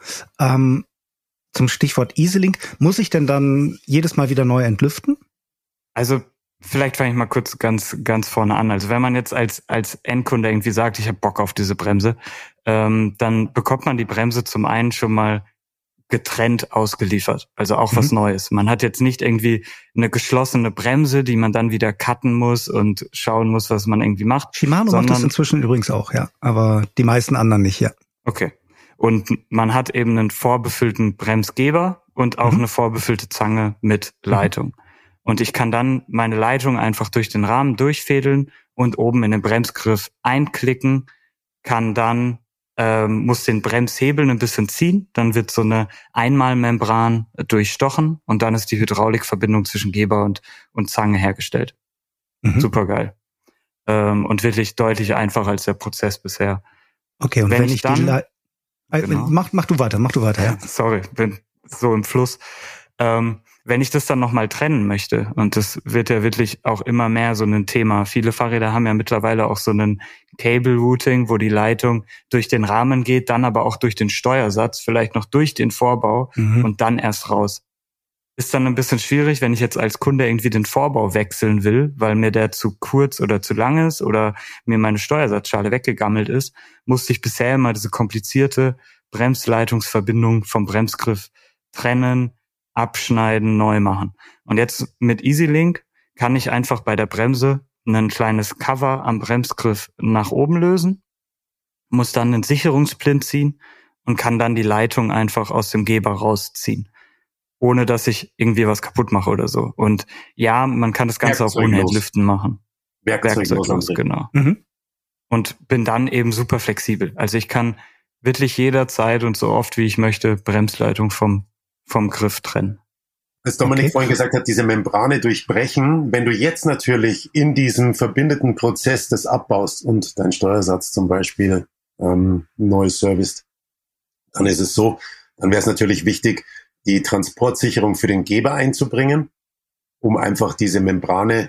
Zum Stichwort EasyLink, muss ich denn dann jedes Mal wieder neu entlüften? Also vielleicht fange ich mal kurz ganz vorne an. Also wenn man jetzt als Endkunde irgendwie sagt, ich habe Bock auf diese Bremse, dann bekommt man die Bremse zum einen schon mal getrennt ausgeliefert, also auch was Neues. Man hat jetzt nicht irgendwie eine geschlossene Bremse, die man dann wieder cutten muss und schauen muss, was man irgendwie macht. Shimano macht das inzwischen übrigens auch, ja, aber die meisten anderen nicht, ja. Okay. Und man hat eben einen vorbefüllten Bremsgeber und auch eine vorbefüllte Zange mit Leitung. Und ich kann dann meine Leitung einfach durch den Rahmen durchfädeln und oben in den Bremsgriff einklicken, kann dann muss den Bremshebel ein bisschen ziehen, dann wird so eine Einmalmembran durchstochen und dann ist die Hydraulikverbindung zwischen Geber und Zange hergestellt. Supergeil. Und wirklich deutlich einfacher als der Prozess bisher. Okay, und wenn ich dann... Genau. Mach du weiter, ja. Sorry, bin so im Fluss. Wenn ich das dann nochmal trennen möchte, und das wird ja wirklich auch immer mehr so ein Thema. Viele Fahrräder haben ja mittlerweile auch so einen Cable Routing, wo die Leitung durch den Rahmen geht, dann aber auch durch den Steuersatz, vielleicht noch durch den Vorbau und dann erst raus. Ist dann ein bisschen schwierig, wenn ich jetzt als Kunde irgendwie den Vorbau wechseln will, weil mir der zu kurz oder zu lang ist oder mir meine Steuersatzschale weggegammelt ist, musste ich bisher immer diese komplizierte Bremsleitungsverbindung vom Bremsgriff trennen, abschneiden, neu machen. Und jetzt mit EasyLink kann ich einfach bei der Bremse ein kleines Cover am Bremsgriff nach oben lösen, muss dann einen Sicherungsplint ziehen und kann dann die Leitung einfach aus dem Geber rausziehen, ohne dass ich irgendwie was kaputt mache oder so. Und ja, man kann das Ganze auch ohne Entlüften machen. Werkzeuglos, genau. Und bin dann eben super flexibel. Also ich kann wirklich jederzeit und so oft wie ich möchte Bremsleitung vom Griff trennen. Als Dominik vorhin gesagt hat, diese Membrane durchbrechen, wenn du jetzt natürlich in diesem verbindeten Prozess des Abbaus und dein Steuersatz zum Beispiel neu serviced, dann ist es so, dann wäre es natürlich wichtig, die Transportsicherung für den Geber einzubringen, um einfach diese Membrane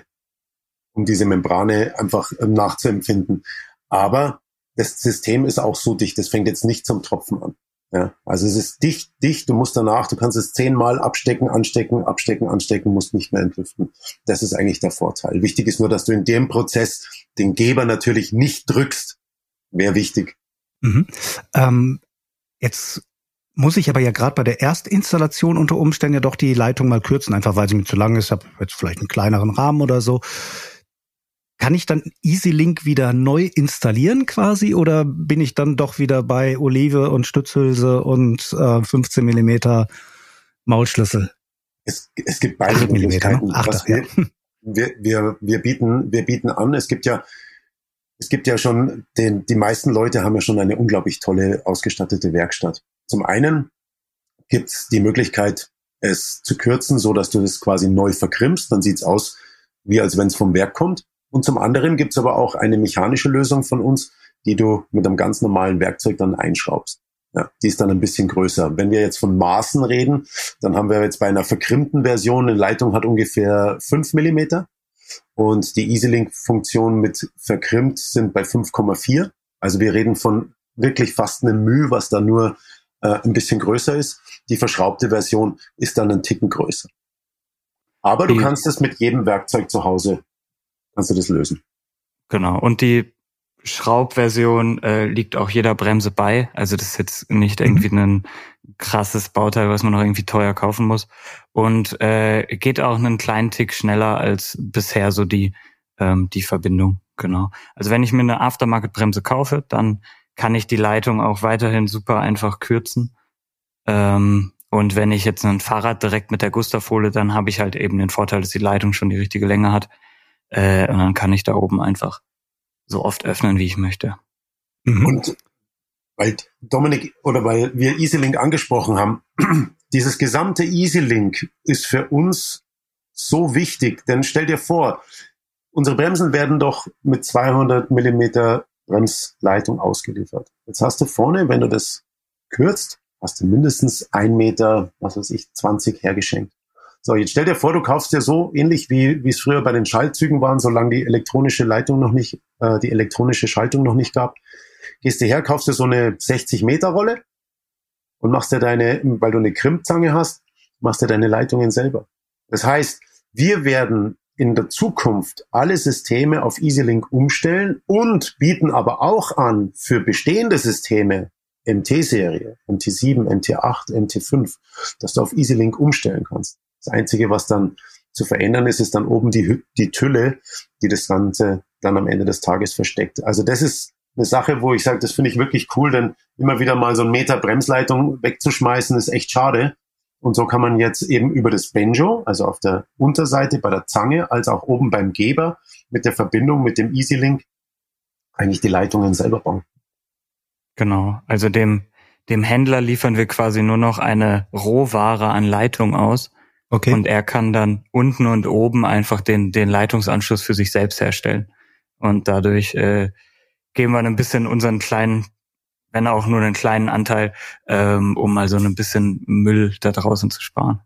einfach nachzuempfinden. Aber das System ist auch so dicht, das fängt jetzt nicht zum Tropfen an. Ja, also es ist dicht, du musst danach, du kannst es 10-mal abstecken, anstecken, musst nicht mehr entlüften. Das ist eigentlich der Vorteil. Wichtig ist nur, dass du in dem Prozess den Geber natürlich nicht drückst. Wäre wichtig. Jetzt muss ich aber ja gerade bei der Erstinstallation unter Umständen ja doch die Leitung mal kürzen, einfach weil sie mir zu lang ist. Ich habe jetzt vielleicht einen kleineren Rahmen oder so. Kann ich dann EasyLink wieder neu installieren quasi oder bin ich dann doch wieder bei Olive und Stützhülse und 15 Millimeter Maulschlüssel? Es gibt beide Möglichkeiten. Wir bieten an, es gibt ja schon, die meisten Leute haben ja schon eine unglaublich tolle, ausgestattete Werkstatt. Zum einen gibt es die Möglichkeit, es zu kürzen, so dass du das quasi neu verkrimmst. Dann sieht's aus, wie als wenn es vom Werk kommt. Und zum anderen gibt's aber auch eine mechanische Lösung von uns, die du mit einem ganz normalen Werkzeug dann einschraubst. Ja, die ist dann ein bisschen größer. Wenn wir jetzt von Maßen reden, dann haben wir jetzt bei einer verkrimmten Version, eine Leitung hat ungefähr 5 Millimeter und die EasyLink-Funktion mit verkrimmt sind bei 5,4. Also wir reden von wirklich fast einem μ, was da nur ein bisschen größer ist. Die verschraubte Version ist dann ein Ticken größer. Aber du kannst es mit jedem Werkzeug zu Hause, kannst du das lösen. Genau. Und die Schraubversion liegt auch jeder Bremse bei. Also das ist jetzt nicht irgendwie ein krasses Bauteil, was man noch irgendwie teuer kaufen muss. Und geht auch einen kleinen Tick schneller als bisher so die Verbindung. Genau. Also wenn ich mir eine Aftermarket-Bremse kaufe, dann kann ich die Leitung auch weiterhin super einfach kürzen. Und wenn ich jetzt ein Fahrrad direkt mit der Gustav hole, dann habe ich halt eben den Vorteil, dass die Leitung schon die richtige Länge hat. Und dann kann ich da oben einfach so oft öffnen, wie ich möchte. Und weil Dominik oder weil wir EasyLink angesprochen haben, dieses gesamte EasyLink ist für uns so wichtig, denn stell dir vor, unsere Bremsen werden doch mit 200 Millimeter Bremsleitung ausgeliefert. Jetzt hast du vorne, wenn du das kürzt, hast du mindestens 1 Meter, 20 hergeschenkt. So, jetzt stell dir vor, du kaufst dir so ähnlich wie es früher bei den Schaltzügen waren, solange die elektronische Schaltung noch nicht gab. Gehst du her, kaufst dir so eine 60 Meter Rolle und machst dir weil du eine Krimmzange hast, machst dir deine Leitungen selber. Das heißt, wir werden in der Zukunft alle Systeme auf EasyLink umstellen und bieten aber auch an für bestehende Systeme, MT-Serie, MT7, MT8, MT5, dass du auf EasyLink umstellen kannst. Das Einzige, was dann zu verändern ist dann oben die Tülle, die das Ganze dann am Ende des Tages versteckt. Also das ist eine Sache, wo ich sage, das finde ich wirklich cool, denn immer wieder mal so 1 Meter Bremsleitung wegzuschmeißen, ist echt schade. Und so kann man jetzt eben über das Banjo, also auf der Unterseite bei der Zange, als auch oben beim Geber mit der Verbindung mit dem EasyLink eigentlich die Leitungen selber bauen. Genau, also dem Händler liefern wir quasi nur noch eine Rohware an Leitung aus. Okay. Und er kann dann unten und oben einfach den Leitungsanschluss für sich selbst herstellen. Und dadurch geben wir ein bisschen unseren kleinen, wenn auch nur einen kleinen Anteil, um mal so ein bisschen Müll da draußen zu sparen.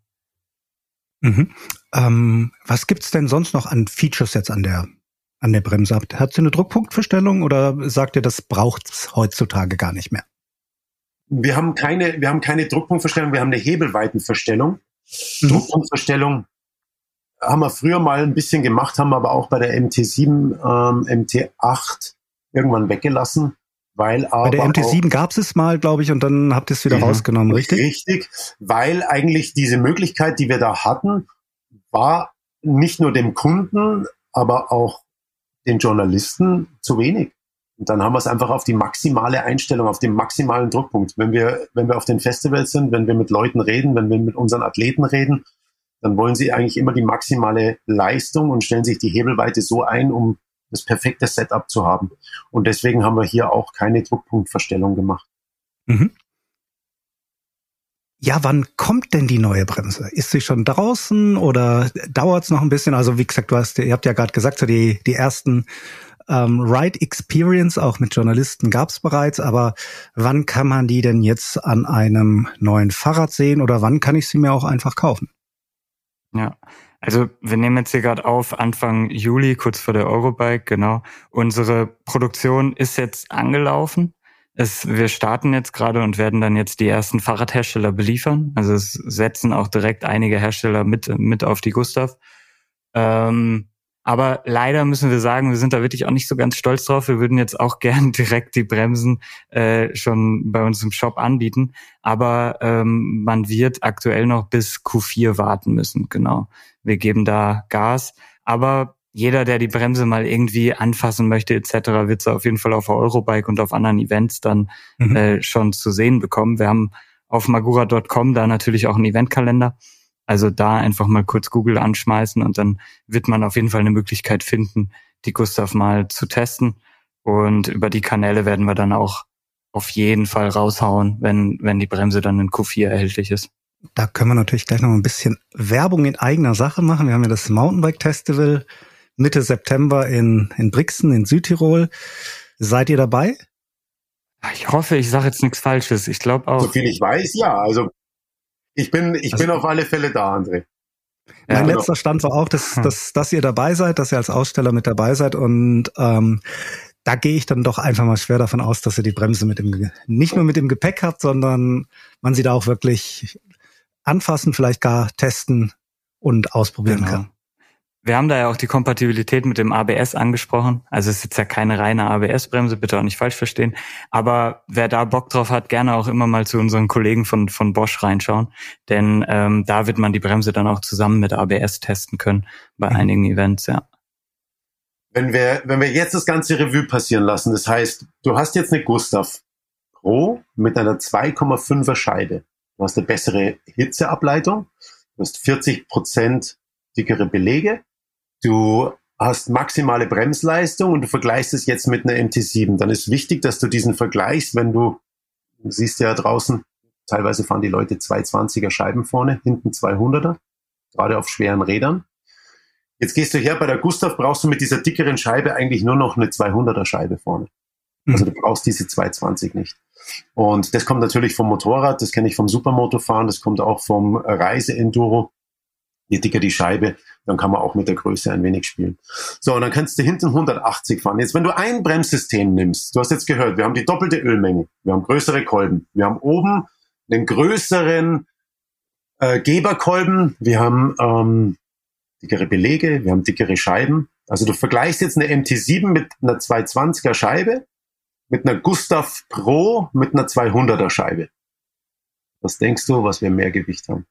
Was gibt's denn sonst noch an Features jetzt an der Bremse? Hat sie eine Druckpunktverstellung oder sagt ihr, das braucht's heutzutage gar nicht mehr? Wir haben keine Druckpunktverstellung, wir haben eine Hebelweitenverstellung. Druckpunktverstellung haben wir früher mal ein bisschen gemacht, haben wir aber auch bei der MT7, MT8 irgendwann weggelassen, weil aber bei der MT7 gab es mal, glaube ich, und dann habt ihr es wieder rausgenommen, richtig? Richtig, weil eigentlich diese Möglichkeit, die wir da hatten, war nicht nur dem Kunden, aber auch den Journalisten zu wenig. Und dann haben wir es einfach auf die maximale Einstellung, auf den maximalen Druckpunkt. Wenn wir auf den Festivals sind, wenn wir mit Leuten reden, wenn wir mit unseren Athleten reden, dann wollen sie eigentlich immer die maximale Leistung und stellen sich die Hebelweite so ein, um das perfekte Setup zu haben. Und deswegen haben wir hier auch keine Druckpunktverstellung gemacht. Ja, wann kommt denn die neue Bremse? Ist sie schon draußen oder dauert es noch ein bisschen? Also wie gesagt, ihr habt ja gerade gesagt, so die ersten Ride Experience auch mit Journalisten gab es bereits, aber wann kann man die denn jetzt an einem neuen Fahrrad sehen oder wann kann ich sie mir auch einfach kaufen? Ja, also wir nehmen jetzt hier gerade auf Anfang Juli, kurz vor der Eurobike, genau. Unsere Produktion ist jetzt angelaufen. Wir starten jetzt gerade und werden dann jetzt die ersten Fahrradhersteller beliefern. Also es setzen auch direkt einige Hersteller mit auf die Gustav. Aber leider müssen wir sagen, wir sind da wirklich auch nicht so ganz stolz drauf. Wir würden jetzt auch gern direkt die Bremsen schon bei uns im Shop anbieten. Aber man wird aktuell noch bis Q4 warten müssen. Genau. Wir geben da Gas. Aber jeder, der die Bremse mal irgendwie anfassen möchte etc., wird es auf jeden Fall auf der Eurobike und auf anderen Events dann schon zu sehen bekommen. Wir haben auf magura.com, da natürlich auch ein Eventkalender. Also da einfach mal kurz Google anschmeißen und dann wird man auf jeden Fall eine Möglichkeit finden, die Gustav mal zu testen. Und über die Kanäle werden wir dann auch auf jeden Fall raushauen, wenn die Bremse dann in Q4 erhältlich ist. Da können wir natürlich gleich noch ein bisschen Werbung in eigener Sache machen. Wir haben ja das Mountainbike Festival Mitte September in Brixen in Südtirol. Seid ihr dabei? Ich hoffe, ich sage jetzt nichts Falsches. Ich glaube auch. Soviel ich weiß, ja. Also ich bin auf alle Fälle da, André. Mein letzter Stand war auch, dass ihr dabei seid, dass ihr als Aussteller mit dabei seid. Und da gehe ich dann doch einfach mal schwer davon aus, dass ihr die Bremse nicht nur mit dem Gepäck habt, sondern man sie da auch wirklich anfassen, vielleicht gar testen und ausprobieren kann. Wir haben da ja auch die Kompatibilität mit dem ABS angesprochen. Also es ist jetzt ja keine reine ABS-Bremse, bitte auch nicht falsch verstehen. Aber wer da Bock drauf hat, gerne auch immer mal zu unseren Kollegen von Bosch reinschauen. Denn da wird man die Bremse dann auch zusammen mit ABS testen können bei einigen Events, ja. Wenn wir jetzt das ganze Revue passieren lassen, das heißt, du hast jetzt eine Gustav Pro mit einer 2,5er Scheibe. Du hast eine bessere Hitzeableitung, du hast 40% dickere Belege, du hast maximale Bremsleistung und du vergleichst es jetzt mit einer MT7. Dann ist wichtig, dass du diesen vergleichst, wenn du siehst ja draußen, teilweise fahren die Leute 220er Scheiben vorne, hinten 200er, gerade auf schweren Rädern. Jetzt gehst du her, bei der Gustav brauchst du mit dieser dickeren Scheibe eigentlich nur noch eine 200er Scheibe vorne. Also du brauchst diese 220 nicht. Und das kommt natürlich vom Motorrad, das kenne ich vom Supermotofahren, das kommt auch vom Reise-Enduro. Je dicker die Scheibe, dann kann man auch mit der Größe ein wenig spielen. So, und dann kannst du hinten 180 fahren. Jetzt, wenn du ein Bremssystem nimmst, du hast jetzt gehört, wir haben die doppelte Ölmenge, wir haben größere Kolben, wir haben oben einen größeren Geberkolben, wir haben dickere Belege, wir haben dickere Scheiben. Also du vergleichst jetzt eine MT7 mit einer 220er Scheibe, mit einer Gustav Pro mit einer 200er Scheibe. Was denkst du, was wir mehr Gewicht haben?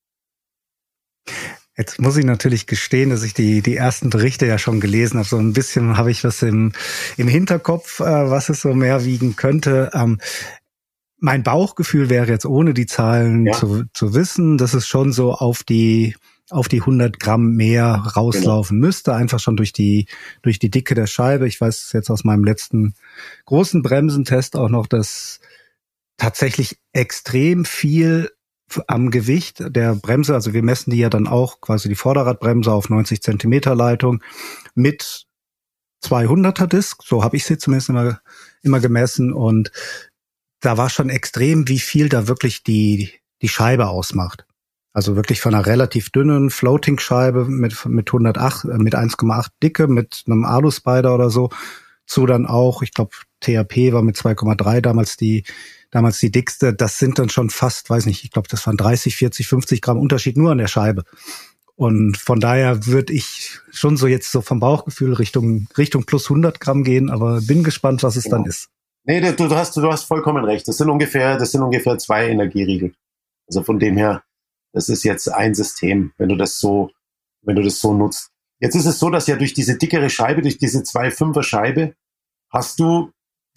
Jetzt muss ich natürlich gestehen, dass ich die ersten Berichte ja schon gelesen habe. So ein bisschen habe ich was im Hinterkopf, was es so mehr wiegen könnte. Mein Bauchgefühl wäre jetzt, ohne die Zahlen zu wissen, dass es schon so auf die 100 Gramm mehr rauslaufen müsste, einfach schon durch die Dicke der Scheibe. Ich weiß jetzt aus meinem letzten großen Bremsentest auch noch, dass tatsächlich extrem viel am Gewicht der Bremse, also wir messen die ja dann auch, quasi die Vorderradbremse auf 90 Zentimeter Leitung mit 200er Disk, so habe ich sie zumindest immer gemessen, und da war schon extrem, wie viel da wirklich die Scheibe ausmacht. Also wirklich von einer relativ dünnen Floating-Scheibe mit 1,8 Dicke, mit einem Alu-Spider oder so, zu dann auch, ich glaube, THP war mit 2,3 damals die dickste. Das sind dann schon fast, weiß nicht, ich glaube, das waren 30, 40, 50 Gramm Unterschied nur an der Scheibe. Und von daher würde ich schon so jetzt so vom Bauchgefühl Richtung plus 100 Gramm gehen, aber bin gespannt, was es dann ist. Nee, du hast vollkommen recht. Das sind ungefähr 2 Energieriegel. Also von dem her, das ist jetzt ein System, wenn du das so nutzt. Jetzt ist es so, dass ja durch diese dickere Scheibe, durch diese 2,5er Scheibe, du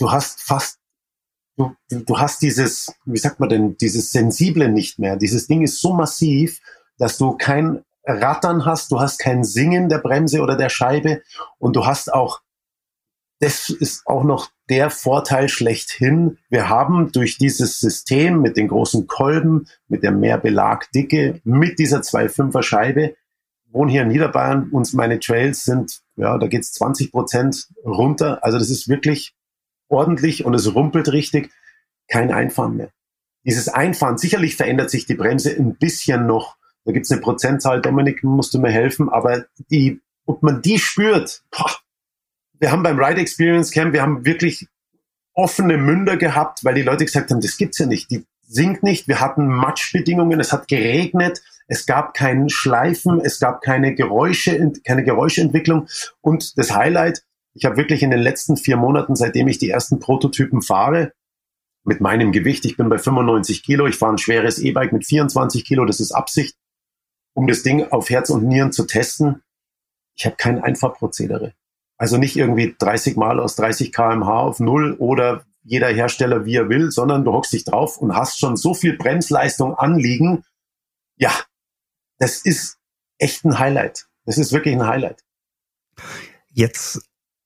hast dieses, wie sagt man denn, dieses Sensible nicht mehr. Dieses Ding ist so massiv, dass du kein Rattern hast, du hast kein Singen der Bremse oder der Scheibe, und du hast auch, das ist auch noch der Vorteil schlechthin. Wir haben durch dieses System mit den großen Kolben, mit der Mehrbelagdicke, mit dieser 2,5er Scheibe, wohne hier in Niederbayern, meine Trails sind, ja, da geht's 20% runter. Also das ist wirklich ordentlich und es rumpelt richtig. Kein Einfahren mehr. Dieses Einfahren, sicherlich verändert sich die Bremse ein bisschen noch. Da gibt's eine Prozentzahl, Dominik, musst du mir helfen, aber ob man die spürt, wir haben beim Ride Experience Camp, wir haben wirklich offene Münder gehabt, weil die Leute gesagt haben, das gibt's ja nicht, die sinkt nicht, wir hatten Matschbedingungen, es hat geregnet, es gab kein Schleifen, es gab keine Geräuscheentwicklung, und das Highlight, ich habe wirklich in den letzten 4 Monaten, seitdem ich die ersten Prototypen fahre, mit meinem Gewicht, ich bin bei 95 Kilo, ich fahre ein schweres E-Bike mit 24 Kilo, das ist Absicht, um das Ding auf Herz und Nieren zu testen. Ich habe kein Einfahrprozedere. Also nicht irgendwie 30 Mal aus 30 km/h auf 0 oder jeder Hersteller, wie er will, sondern du hockst dich drauf und hast schon so viel Bremsleistung anliegen. Ja, das ist echt ein Highlight. Das ist wirklich ein Highlight. Jetzt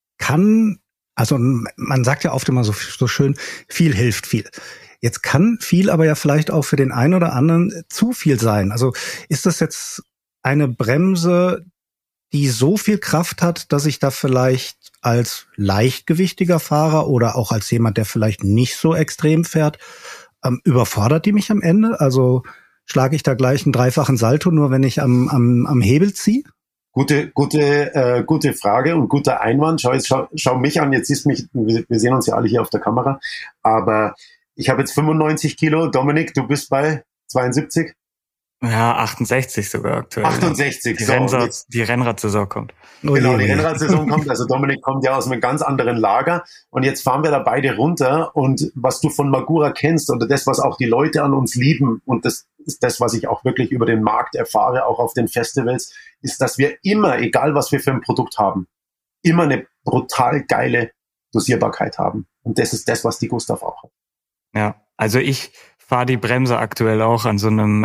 also man sagt ja oft immer so schön, viel hilft viel. Jetzt kann viel aber ja vielleicht auch für den einen oder anderen zu viel sein. Also ist das jetzt eine Bremse, die so viel Kraft hat, dass ich da vielleicht als leichtgewichtiger Fahrer oder auch als jemand, der vielleicht nicht so extrem fährt, überfordert die mich am Ende? Also schlage ich da gleich einen dreifachen Salto, nur wenn ich am Hebel ziehe? Gute Frage und guter Einwand. Schau mich an, jetzt siehst mich, wir sehen uns ja alle hier auf der Kamera, aber ich habe jetzt 95 Kilo. Dominik, du bist bei 72? Ja, 68 sogar aktuell. 68, die Rennradsaison kommt. Genau, die Rennradsaison kommt. Also Dominik kommt ja aus einem ganz anderen Lager. Und jetzt fahren wir da beide runter. Und was du von Magura kennst oder das, was auch die Leute an uns lieben, und das ist das, was ich auch wirklich über den Markt erfahre, auch auf den Festivals, ist, dass wir immer, egal was wir für ein Produkt haben, immer eine brutal geile Dosierbarkeit haben. Und das ist das, was die Gustav auch hat. Ja, also ich fahre die Bremse aktuell auch an so einem,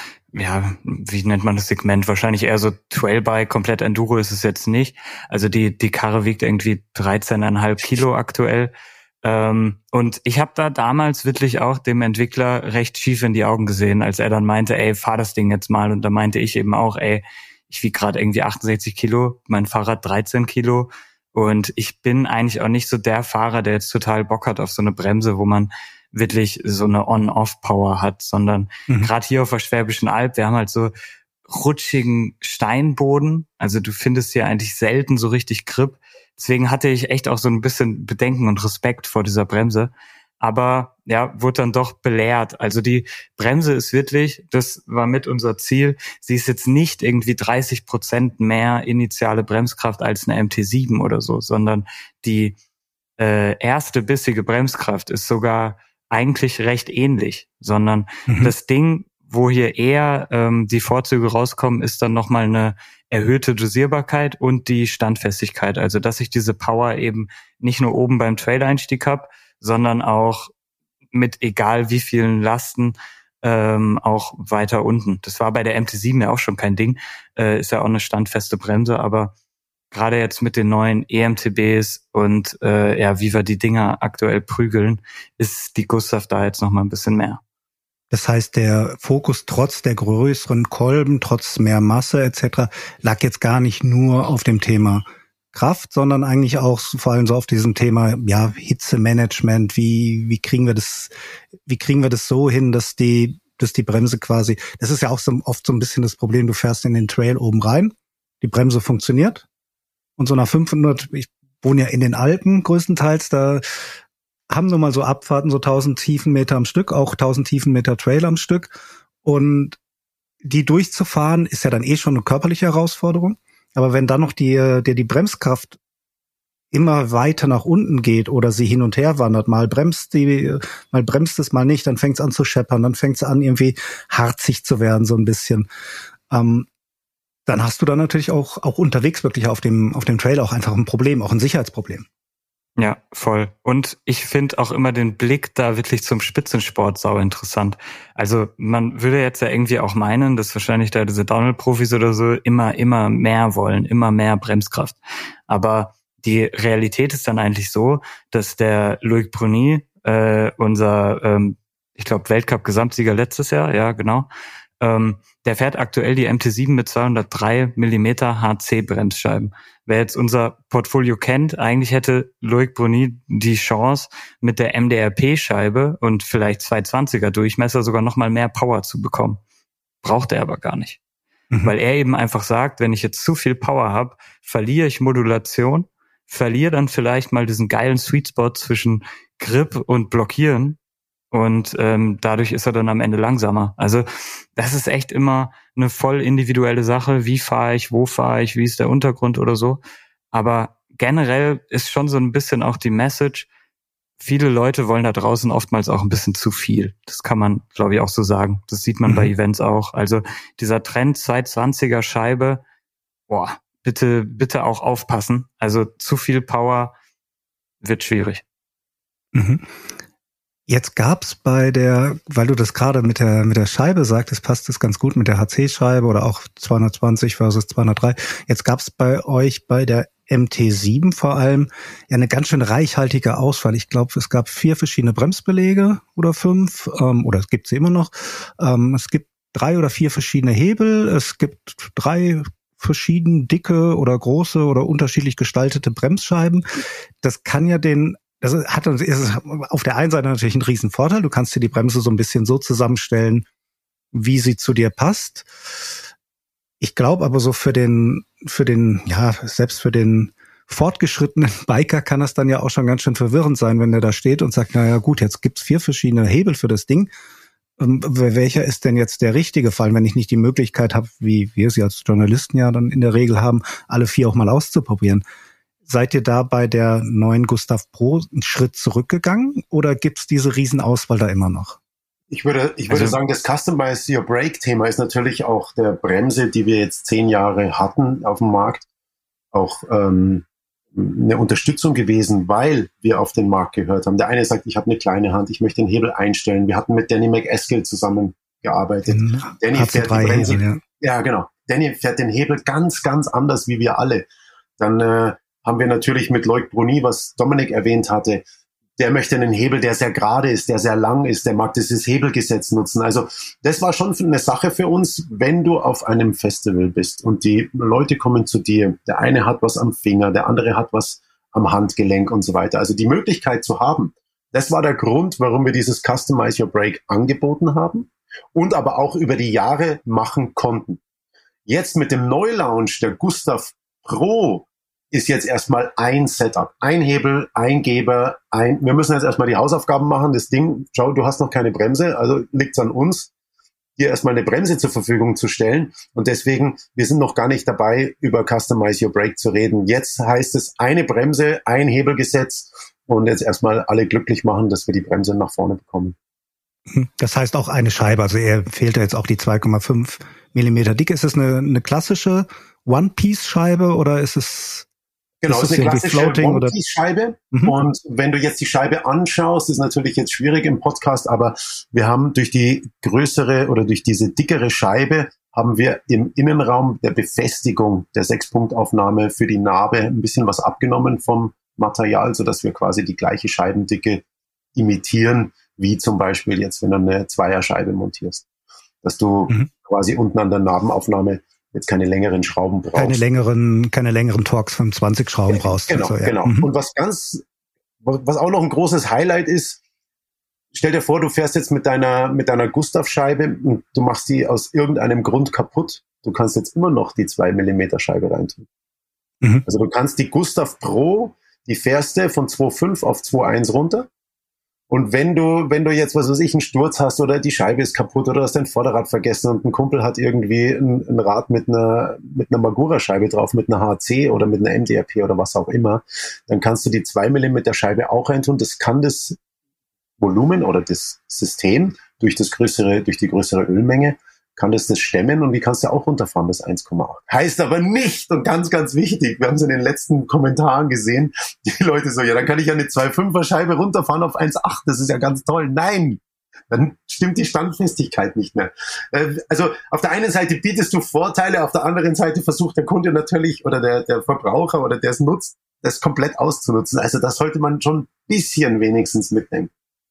wie nennt man das Segment? Wahrscheinlich eher so Trailbike, komplett Enduro ist es jetzt nicht. Also die Karre wiegt irgendwie 13,5 Kilo aktuell. Und ich habe da damals wirklich auch dem Entwickler recht schief in die Augen gesehen, als er dann meinte, ey, fahr das Ding jetzt mal. Und da meinte ich eben auch, ey, ich wiege gerade irgendwie 68 Kilo, mein Fahrrad 13 Kilo. Und ich bin eigentlich auch nicht so der Fahrer, der jetzt total Bock hat auf so eine Bremse, wo man wirklich so eine On-Off-Power hat, sondern gerade hier auf der Schwäbischen Alb, wir haben halt so rutschigen Steinboden, also du findest hier eigentlich selten so richtig Grip, deswegen hatte ich echt auch so ein bisschen Bedenken und Respekt vor dieser Bremse, aber ja, wurde dann doch belehrt, also die Bremse ist wirklich, das war mit unser Ziel, sie ist jetzt nicht irgendwie 30% mehr initiale Bremskraft als eine MT7 oder so, sondern die erste bissige Bremskraft ist sogar eigentlich recht ähnlich, sondern das Ding, wo hier eher die Vorzüge rauskommen, ist dann nochmal eine erhöhte Dosierbarkeit und die Standfestigkeit. Also dass ich diese Power eben nicht nur oben beim Trail-Einstieg habe, sondern auch mit egal wie vielen Lasten auch weiter unten. Das war bei der MT7 ja auch schon kein Ding, ist ja auch eine standfeste Bremse, aber gerade jetzt mit den neuen EMTBs und wie wir die Dinger aktuell prügeln, ist die Gustav da jetzt noch mal ein bisschen mehr. Das heißt, der Fokus trotz der größeren Kolben, trotz mehr Masse etc. lag jetzt gar nicht nur auf dem Thema Kraft, sondern eigentlich auch vor allem so auf diesem Thema Hitzemanagement. Wie kriegen wir das so hin, dass die Bremse quasi, das ist ja auch so oft so ein bisschen das Problem, du fährst in den Trail oben rein, die Bremse funktioniert. Und so nach 500, ich wohne ja in den Alpen größtenteils, da haben wir mal so Abfahrten, so 1000 Tiefenmeter am Stück, auch 1000 Tiefenmeter Trail am Stück. Und die durchzufahren ist ja dann schon eine körperliche Herausforderung. Aber wenn dann noch die Bremskraft immer weiter nach unten geht oder sie hin und her wandert, mal bremst es, mal nicht, dann fängt es an zu scheppern, dann fängt es an irgendwie harzig zu werden, so ein bisschen. Dann hast du dann natürlich auch unterwegs wirklich auf dem Trail auch einfach ein Problem, auch ein Sicherheitsproblem. Ja, voll. Und ich finde auch immer den Blick da wirklich zum Spitzensport sau interessant. Also man würde jetzt ja irgendwie auch meinen, dass wahrscheinlich da diese Downhill-Profis oder so immer mehr wollen, immer mehr Bremskraft. Aber die Realität ist dann eigentlich so, dass der Loic Bruni, unser, ich glaube, Weltcup-Gesamtsieger letztes Jahr, ja genau, der fährt aktuell die MT7 mit 203 Millimeter HC-Bremsscheiben. Wer jetzt unser Portfolio kennt, eigentlich hätte Loic Bruni die Chance, mit der MDRP-Scheibe und vielleicht 220er Durchmesser sogar nochmal mehr Power zu bekommen. Braucht er aber gar nicht. Weil er eben einfach sagt, wenn ich jetzt zu viel Power habe, verliere ich Modulation, verliere dann vielleicht mal diesen geilen Sweet Spot zwischen Grip und Blockieren. Und dadurch ist er dann am Ende langsamer. Also das ist echt immer eine voll individuelle Sache. Wie fahre ich, wo fahre ich, wie ist der Untergrund oder so. Aber generell ist schon so ein bisschen auch die Message, viele Leute wollen da draußen oftmals auch ein bisschen zu viel. Das kann man, glaube ich, auch so sagen. Das sieht man bei Events auch. Also dieser Trend 220er Scheibe, bitte auch aufpassen. Also zu viel Power wird schwierig. Mhm. Jetzt gab's weil du das gerade mit der Scheibe sagtest, passt das ganz gut mit der HC-Scheibe oder auch 220 versus 203. Jetzt gab's bei euch bei der MT7 vor allem ja eine ganz schön reichhaltige Auswahl. Ich glaube, es gab 4 verschiedene Bremsbeläge oder 5, oder es gibt sie immer noch. Es gibt 3 oder 4 verschiedene Hebel. Es gibt 3 verschieden dicke oder große oder unterschiedlich gestaltete Bremsscheiben. Das kann ja ist auf der einen Seite natürlich ein Riesenvorteil. Du kannst dir die Bremse so ein bisschen so zusammenstellen, wie sie zu dir passt. Ich glaube aber so selbst für den fortgeschrittenen Biker kann das dann ja auch schon ganz schön verwirrend sein, wenn der da steht und sagt, naja gut, jetzt gibt's 4 verschiedene Hebel für das Ding. Welcher ist denn jetzt der richtige Fall, wenn ich nicht die Möglichkeit habe, wie wir sie als Journalisten ja dann in der Regel haben, alle 4 auch mal auszuprobieren? Seid ihr da bei der neuen Gustav Pro einen Schritt zurückgegangen oder gibt's diese Riesenauswahl da immer noch? Ich würde sagen, das Customize Your Brake-Thema ist natürlich auch der Bremse, die wir jetzt 10 Jahre hatten auf dem Markt, auch eine Unterstützung gewesen, weil wir auf den Markt gehört haben. Der eine sagt, ich habe eine kleine Hand, ich möchte den Hebel einstellen. Wir hatten mit Danny McEskill zusammengearbeitet. Danny fährt die Bremse, Hebel, ja genau. Danny fährt den Hebel ganz, ganz anders wie wir alle. Dann haben wir natürlich mit Loic Bruni, was Dominik erwähnt hatte, der möchte einen Hebel, der sehr gerade ist, der sehr lang ist, der mag dieses Hebelgesetz nutzen. Also das war schon eine Sache für uns, wenn du auf einem Festival bist und die Leute kommen zu dir, der eine hat was am Finger, der andere hat was am Handgelenk und so weiter. Also die Möglichkeit zu haben, das war der Grund, warum wir dieses Customize Your Brake angeboten haben und aber auch über die Jahre machen konnten. Jetzt mit dem Neulaunch der Gustav Pro ist jetzt erstmal ein Setup, ein Hebel, ein Geber, wir müssen jetzt erstmal die Hausaufgaben machen, das Ding, schau, du hast noch keine Bremse, also liegt's an uns, dir erstmal eine Bremse zur Verfügung zu stellen und deswegen, wir sind noch gar nicht dabei, über Customize Your Brake zu reden. Jetzt heißt es eine Bremse, ein Hebelgesetz und jetzt erstmal alle glücklich machen, dass wir die Bremse nach vorne bekommen. Das heißt auch eine Scheibe, also er fehlt ja jetzt auch die 2,5 Millimeter dick. Ist es eine klassische One-Piece-Scheibe oder ist es... Genau, es ist eine klassische One-Piece-Scheibe. Und wenn du jetzt die Scheibe anschaust, ist natürlich jetzt schwierig im Podcast, aber wir haben durch die größere oder durch diese dickere Scheibe haben wir im Innenraum der Befestigung der 6-Punkt-Aufnahme für die Narbe ein bisschen was abgenommen vom Material, sodass wir quasi die gleiche Scheibendicke imitieren, wie zum Beispiel jetzt, wenn du eine Zweierscheibe montierst. Dass du quasi unten an der Narbenaufnahme jetzt keine längeren Schrauben brauchst. Keine längeren Torx 25 Schrauben brauchst. Genau, also, ja. Genau. Und was auch noch ein großes Highlight ist, stell dir vor, du fährst jetzt mit deiner Gustav-Scheibe und du machst die aus irgendeinem Grund kaputt. Du kannst jetzt immer noch die 2 Millimeter Scheibe reintun. Also du kannst die Gustav Pro, die fährst du von 2,5 auf 2,1 runter. Und wenn du jetzt, was weiß ich, einen Sturz hast oder die Scheibe ist kaputt oder hast dein Vorderrad vergessen und ein Kumpel hat irgendwie ein Rad mit einer Magura-Scheibe drauf, mit einer HC oder mit einer MDRP oder was auch immer, dann kannst du die 2 Millimeter Scheibe auch reintun. Das kann das Volumen oder das System durch die größere Ölmenge kann das stemmen und die kannst du auch runterfahren, das 1,8. Heißt aber nicht, und ganz, ganz wichtig, wir haben es in den letzten Kommentaren gesehen, die Leute so, ja, dann kann ich ja eine 2,5er Scheibe runterfahren auf 1,8, das ist ja ganz toll. Nein, dann stimmt die Standfestigkeit nicht mehr. Also auf der einen Seite bietest du Vorteile, auf der anderen Seite versucht der Kunde natürlich oder der Verbraucher oder der es nutzt, das komplett auszunutzen. Also das sollte man schon ein bisschen wenigstens mitnehmen.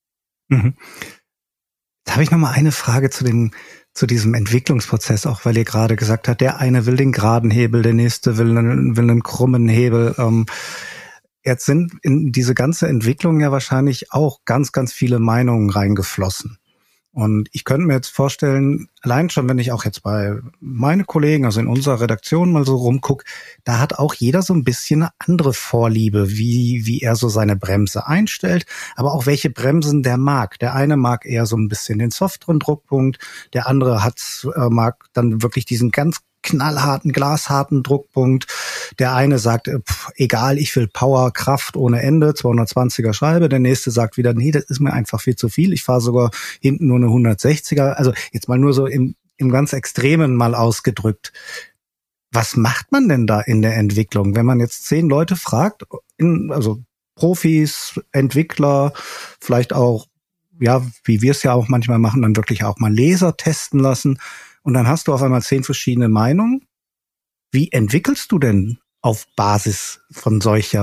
Da habe ich noch mal eine Frage zu diesem Entwicklungsprozess, auch weil ihr gerade gesagt habt, der eine will den geraden Hebel, der nächste will einen krummen Hebel. Jetzt sind in diese ganze Entwicklung ja wahrscheinlich auch ganz, ganz viele Meinungen reingeflossen. Und ich könnte mir jetzt vorstellen, allein schon, wenn ich auch jetzt bei meine Kollegen, also in unserer Redaktion mal so rumgucke, da hat auch jeder so ein bisschen eine andere Vorliebe, wie er so seine Bremse einstellt, aber auch welche Bremsen der mag. Der eine mag eher so ein bisschen den softeren Druckpunkt, der andere mag dann wirklich diesen ganz knallharten, glasharten Druckpunkt. Der eine sagt, egal, ich will Power, Kraft ohne Ende, 220er Scheibe. Der nächste sagt wieder, nee, das ist mir einfach viel zu viel. Ich fahre sogar hinten nur eine 160er. Also jetzt mal nur so im ganz Extremen mal ausgedrückt. Was macht man denn da in der Entwicklung, wenn man jetzt 10 Leute fragt, also Profis, Entwickler, vielleicht auch, ja, wie wir es ja auch manchmal machen, dann wirklich auch mal Leser testen lassen. Und dann hast du auf einmal 10 verschiedene Meinungen. Wie entwickelst du denn auf Basis von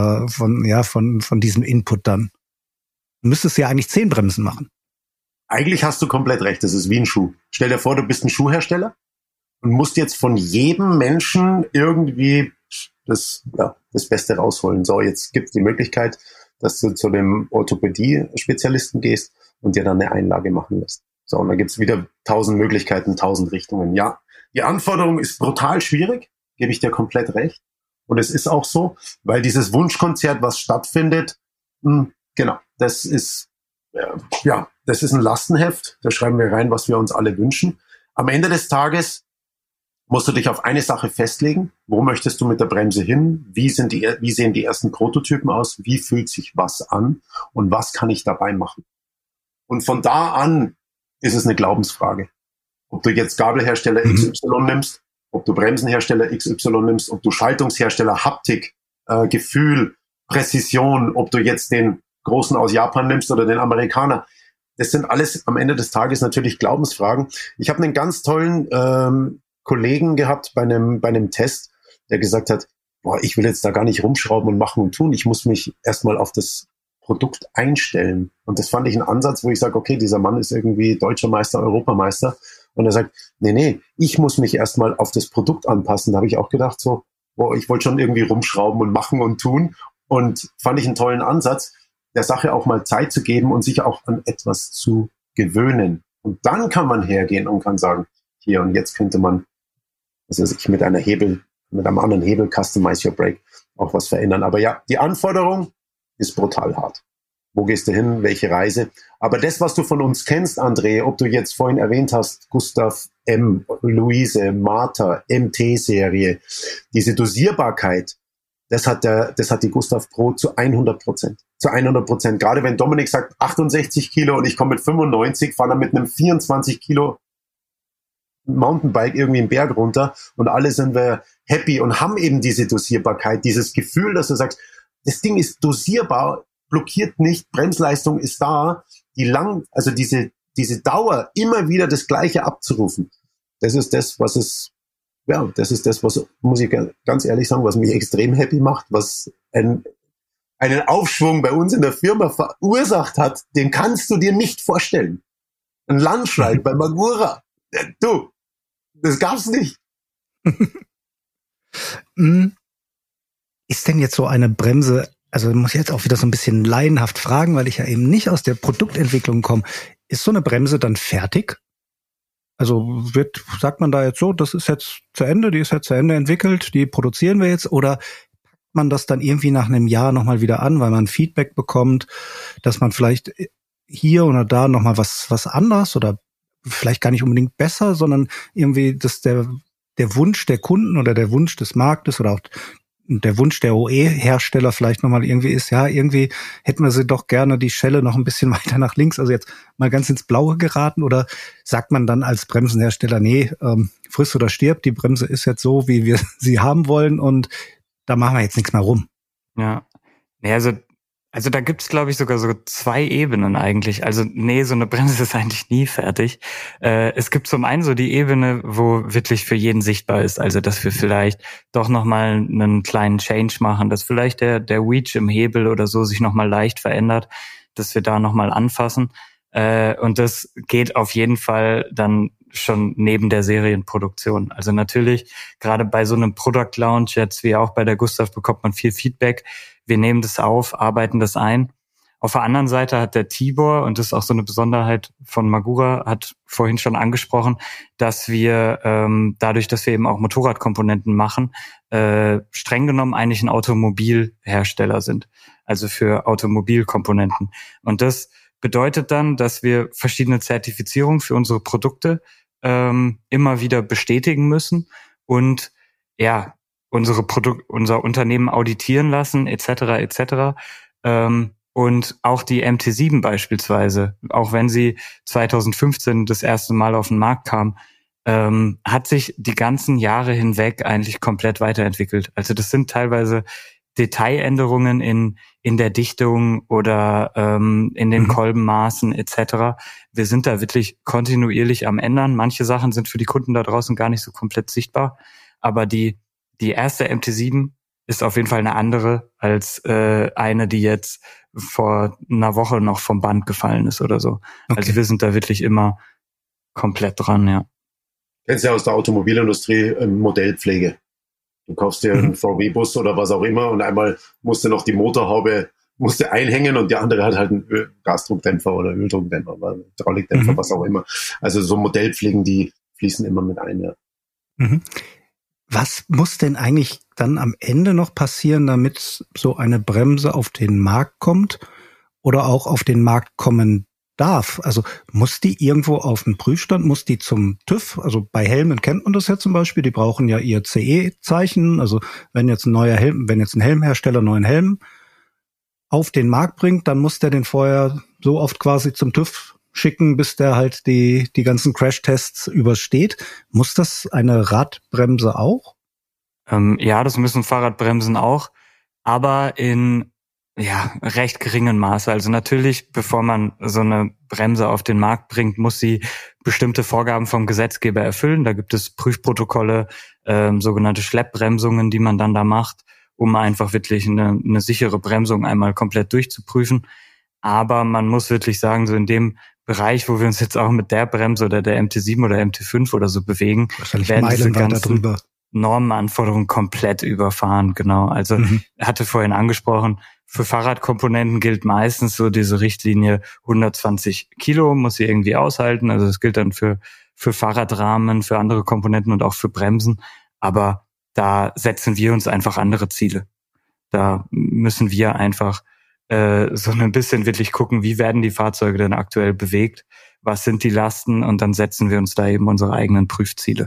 von diesem Input dann? Du müsstest ja eigentlich 10 Bremsen machen. Eigentlich hast du komplett recht. Das ist wie ein Schuh. Stell dir vor, du bist ein Schuhhersteller und musst jetzt von jedem Menschen irgendwie das Beste rausholen. So, jetzt gibt es die Möglichkeit, dass du zu dem Orthopädie-Spezialisten gehst und dir dann eine Einlage machen lässt. So, und dann gibt es wieder 1000 Möglichkeiten, 1000 Richtungen. Ja, die Anforderung ist brutal schwierig, gebe ich dir komplett recht. Und es ist auch so, weil dieses Wunschkonzert, was stattfindet, genau, das ist ein Lastenheft. Da schreiben wir rein, was wir uns alle wünschen. Am Ende des Tages musst du dich auf eine Sache festlegen. Wo möchtest du mit der Bremse hin? Wie sehen die ersten Prototypen aus? Wie fühlt sich was an? Und was kann ich dabei machen? Und von da an ist es eine Glaubensfrage. Ob du jetzt Gabelhersteller XY nimmst, ob du Bremsenhersteller XY nimmst, ob du Schaltungshersteller, Haptik, Gefühl, Präzision, ob du jetzt den Großen aus Japan nimmst oder den Amerikaner. Das sind alles am Ende des Tages natürlich Glaubensfragen. Ich habe einen ganz tollen Kollegen gehabt bei einem Test, der gesagt hat, ich will jetzt da gar nicht rumschrauben und machen und tun. Ich muss mich erstmal auf das Produkt einstellen. Und das fand ich einen Ansatz, wo ich sage, okay, dieser Mann ist irgendwie Deutscher Meister, Europameister. Und er sagt, nee, ich muss mich erstmal auf das Produkt anpassen. Da habe ich auch gedacht, ich wollte schon irgendwie rumschrauben und machen und tun. Und fand ich einen tollen Ansatz, der Sache auch mal Zeit zu geben und sich auch an etwas zu gewöhnen. Und dann kann man hergehen und kann sagen, hier und jetzt könnte man, mit einem anderen Hebel, Customize Your Brake, auch was verändern. Aber ja, die Anforderung ist brutal hart. Wo gehst du hin? Welche Reise? Aber das, was du von uns kennst, André, ob du jetzt vorhin erwähnt hast, Gustav M., Luise, Martha, MT-Serie, diese Dosierbarkeit, das hat die Gustav Pro zu 100%. Zu 100%. Gerade wenn Dominik sagt 68 Kilo und ich komme mit 95, fahre dann mit einem 24 Kilo Mountainbike irgendwie einen Berg runter und alle sind wir happy und haben eben diese Dosierbarkeit, dieses Gefühl, dass du sagst, das Ding ist dosierbar, blockiert nicht, Bremsleistung ist da, diese Dauer, immer wieder das Gleiche abzurufen. Das ist das, was muss ich ganz ehrlich sagen, was mich extrem happy macht, was einen Aufschwung bei uns in der Firma verursacht hat, den kannst du dir nicht vorstellen. Ein Landschrei bei Magura. Du, das gab's nicht. Ist denn jetzt so eine Bremse, also ich muss jetzt auch wieder so ein bisschen laienhaft fragen, weil ich ja eben nicht aus der Produktentwicklung komme. Ist so eine Bremse dann fertig? Also sagt man da jetzt so, das ist jetzt zu Ende, die ist jetzt zu Ende entwickelt, die produzieren wir jetzt, oder packt man das dann irgendwie nach einem Jahr nochmal wieder an, weil man Feedback bekommt, dass man vielleicht hier oder da nochmal was anders oder vielleicht gar nicht unbedingt besser, sondern irgendwie, dass der Wunsch der Kunden oder der Wunsch des Marktes oder auch der Wunsch der OE-Hersteller vielleicht nochmal irgendwie ist, ja, irgendwie hätten wir sie doch gerne die Schelle noch ein bisschen weiter nach links, also jetzt mal ganz ins Blaue geraten, oder sagt man dann als Bremsenhersteller, nee, friss oder stirb, die Bremse ist jetzt so, wie wir sie haben wollen und da machen wir jetzt nichts mehr rum. Ja, also da gibt's, glaube ich, sogar so 2 Ebenen eigentlich. Also so eine Bremse ist eigentlich nie fertig. Es gibt zum einen so die Ebene, wo wirklich für jeden sichtbar ist. Also dass wir vielleicht doch nochmal einen kleinen Change machen, dass vielleicht der Reach im Hebel oder so sich nochmal leicht verändert, dass wir da nochmal anfassen. Und das geht auf jeden Fall dann schon neben der Serienproduktion. Also natürlich, gerade bei so einem Product Launch, jetzt wie auch bei der Gustav, bekommt man viel Feedback. Wir nehmen das auf, arbeiten das ein. Auf der anderen Seite hat der Tibor, und das ist auch so eine Besonderheit von Magura, hat vorhin schon angesprochen, dass wir dadurch, dass wir eben auch Motorradkomponenten machen, streng genommen eigentlich ein Automobilhersteller sind. Also für Automobilkomponenten. Und das bedeutet dann, dass wir verschiedene Zertifizierungen für unsere Produkte immer wieder bestätigen müssen und ja, unser Unternehmen auditieren lassen, etc. Und auch die MT7 beispielsweise, auch wenn sie 2015 das erste Mal auf den Markt kam, hat sich die ganzen Jahre hinweg eigentlich komplett weiterentwickelt. Also das sind teilweise Detailänderungen in der Dichtung oder in den Kolbenmaßen etc. Wir sind da wirklich kontinuierlich am Ändern. Manche Sachen sind für die Kunden da draußen gar nicht so komplett sichtbar, aber die erste MT7 ist auf jeden Fall eine andere als eine, die jetzt vor einer Woche noch vom Band gefallen ist oder so. Okay. Also wir sind da wirklich immer komplett dran, ja. Kennst du ja aus der Automobilindustrie Modellpflege. Du kaufst dir einen VW-Bus oder was auch immer und einmal musst du noch die Motorhaube einhängen und die andere hat halt einen Gasdruckdämpfer oder Öldruckdämpfer, Hydraulikdämpfer, was auch immer. Also so Modellpflegen, die fließen immer mit ein, ja. Was muss denn eigentlich dann am Ende noch passieren, damit so eine Bremse auf den Markt kommt oder auch auf den Markt kommen darf? Also muss die irgendwo auf den Prüfstand, muss die zum TÜV? Also bei Helmen kennt man das ja zum Beispiel, die brauchen ja ihr CE-Zeichen. Also wenn jetzt ein Helmhersteller einen neuen Helm auf den Markt bringt, dann muss der den vorher so oft quasi zum TÜV schicken, bis der halt die ganzen Crash-Tests übersteht. Muss das eine Radbremse auch? Ja, das müssen Fahrradbremsen auch, aber in recht geringen Maße. Also natürlich, bevor man so eine Bremse auf den Markt bringt, muss sie bestimmte Vorgaben vom Gesetzgeber erfüllen. Da gibt es Prüfprotokolle, sogenannte Schleppbremsungen, die man dann da macht, um einfach wirklich eine sichere Bremsung einmal komplett durchzuprüfen. Aber man muss wirklich sagen, so in dem Bereich, wo wir uns jetzt auch mit der Bremse oder der MT7 oder MT5 oder so bewegen, werden diese ganzen Normenanforderungen komplett überfahren. Genau. Also hatte vorhin angesprochen, für Fahrradkomponenten gilt meistens so diese Richtlinie 120 Kilo muss sie irgendwie aushalten. Also das gilt dann für Fahrradrahmen, für andere Komponenten und auch für Bremsen. Aber da setzen wir uns einfach andere Ziele. Da müssen wir einfach so ein bisschen wirklich gucken, wie werden die Fahrzeuge denn aktuell bewegt, was sind die Lasten und dann setzen wir uns da eben unsere eigenen Prüfziele.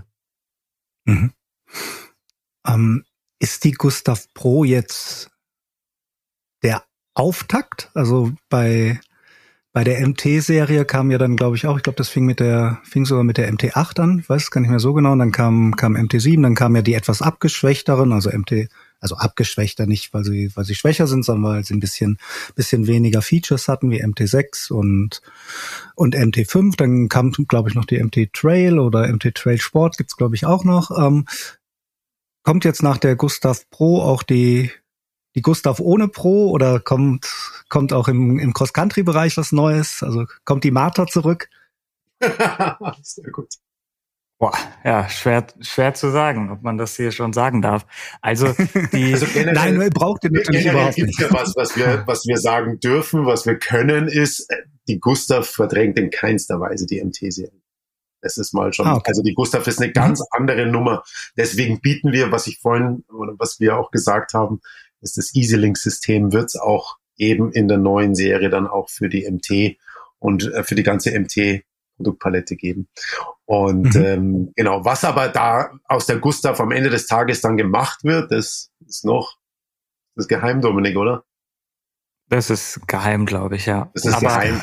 Ist die Gustav Pro jetzt der Auftakt? Also bei der MT-Serie kam ja dann, glaube ich das fing sogar mit der MT8 an, ich weiß es gar nicht mehr so genau, und dann kam MT7, dann kamen ja die etwas abgeschwächteren, also abgeschwächter nicht, weil sie schwächer sind, sondern weil sie ein bisschen weniger Features hatten, wie MT6 und MT5. Dann kam, glaube ich, noch die MT Trail oder MT Trail Sport, gibt's, glaube ich, auch noch. Kommt jetzt nach der Gustav Pro auch die Gustav ohne Pro oder kommt auch im Cross-Country-Bereich was Neues? Also kommt die Martha zurück? Sehr gut. Boah, ja, schwer zu sagen, ob man das hier schon sagen darf. Also nein, braucht ihr natürlich überhaupt nicht. Ja, was wir sagen dürfen, was wir können, ist, die Gustav verdrängt in keinster Weise die MT-Serie. Das ist mal schon, okay. Also die Gustav ist eine ganz andere Nummer. Deswegen bieten wir, was wir auch gesagt haben, ist das EasyLink-System wird es auch eben in der neuen Serie dann auch für die MT und für die ganze MT-Produktpalette geben. Und genau, was aber da aus der Gustav am Ende des Tages dann gemacht wird, das ist noch das Geheim, Dominik, oder? Das ist geheim, glaube ich, ja. Das ist aber geheim.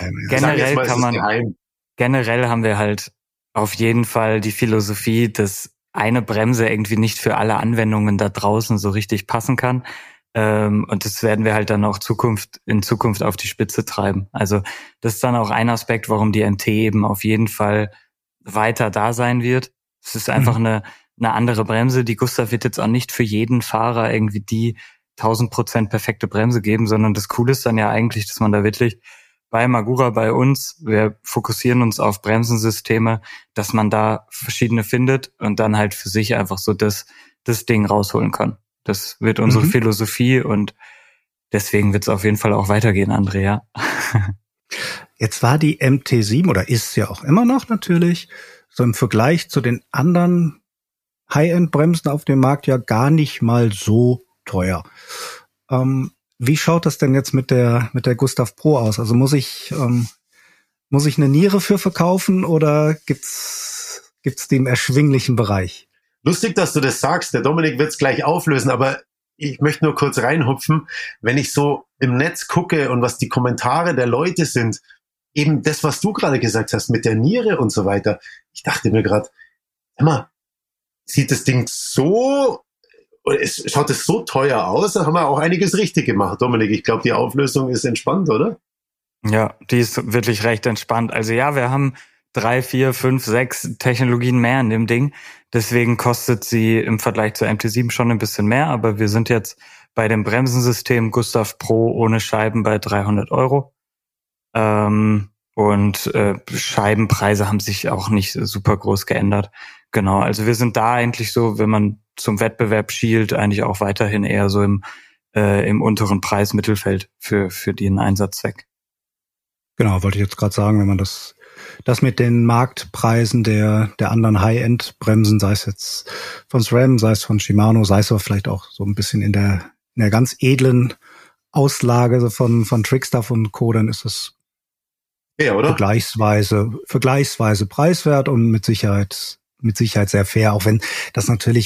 Generell haben wir halt auf jeden Fall die Philosophie, dass eine Bremse irgendwie nicht für alle Anwendungen da draußen so richtig passen kann. Und das werden wir halt dann auch in Zukunft auf die Spitze treiben. Also das ist dann auch ein Aspekt, warum die MT eben auf jeden Fall weiter da sein wird. Es ist einfach eine andere Bremse. Die Gustav wird jetzt auch nicht für jeden Fahrer irgendwie die 1000% perfekte Bremse geben, sondern das Coole ist dann ja eigentlich, dass man da wirklich bei Magura, bei uns, wir fokussieren uns auf Bremsensysteme, dass man da verschiedene findet und dann halt für sich einfach so das Ding rausholen kann. Das wird unsere Philosophie und deswegen wird es auf jeden Fall auch weitergehen, Andrea. Jetzt war die MT7 oder ist ja auch immer noch natürlich so im Vergleich zu den anderen High-End-Bremsen auf dem Markt ja gar nicht mal so teuer. Wie schaut das denn jetzt mit der Gustav Pro aus? Also muss ich eine Niere für verkaufen oder gibt's die im erschwinglichen Bereich? Lustig, dass du das sagst. Der Dominik wird es gleich auflösen, aber ich möchte nur kurz reinhupfen. Wenn ich so im Netz gucke und was die Kommentare der Leute sind, eben das, was du gerade gesagt hast mit der Niere und so weiter. Ich dachte mir gerade, sieht das Ding so Und es schaut es so teuer aus, da haben wir auch einiges richtig gemacht, Dominik. Ich glaube, die Auflösung ist entspannt, oder? Ja, die ist wirklich recht entspannt. Also ja, wir haben 3, 4, 5, 6 Technologien mehr in dem Ding. Deswegen kostet sie im Vergleich zur MT7 schon ein bisschen mehr. Aber wir sind jetzt bei dem Bremsensystem Gustav Pro ohne Scheiben bei 300 €. Scheibenpreise haben sich auch nicht super groß geändert. Genau, also wir sind da eigentlich so, wenn man zum Wettbewerb schielt, eigentlich auch weiterhin eher so im unteren Preismittelfeld für den Einsatzzweck. Genau, wollte ich jetzt gerade sagen, wenn man das mit den Marktpreisen der anderen High-End-Bremsen, sei es jetzt von SRAM, sei es von Shimano, sei es aber vielleicht auch so ein bisschen in der ganz edlen Auslage so von Trickstuff und Co., dann ist das ja, oder? Vergleichsweise preiswert und mit Sicherheit sehr fair, auch wenn das natürlich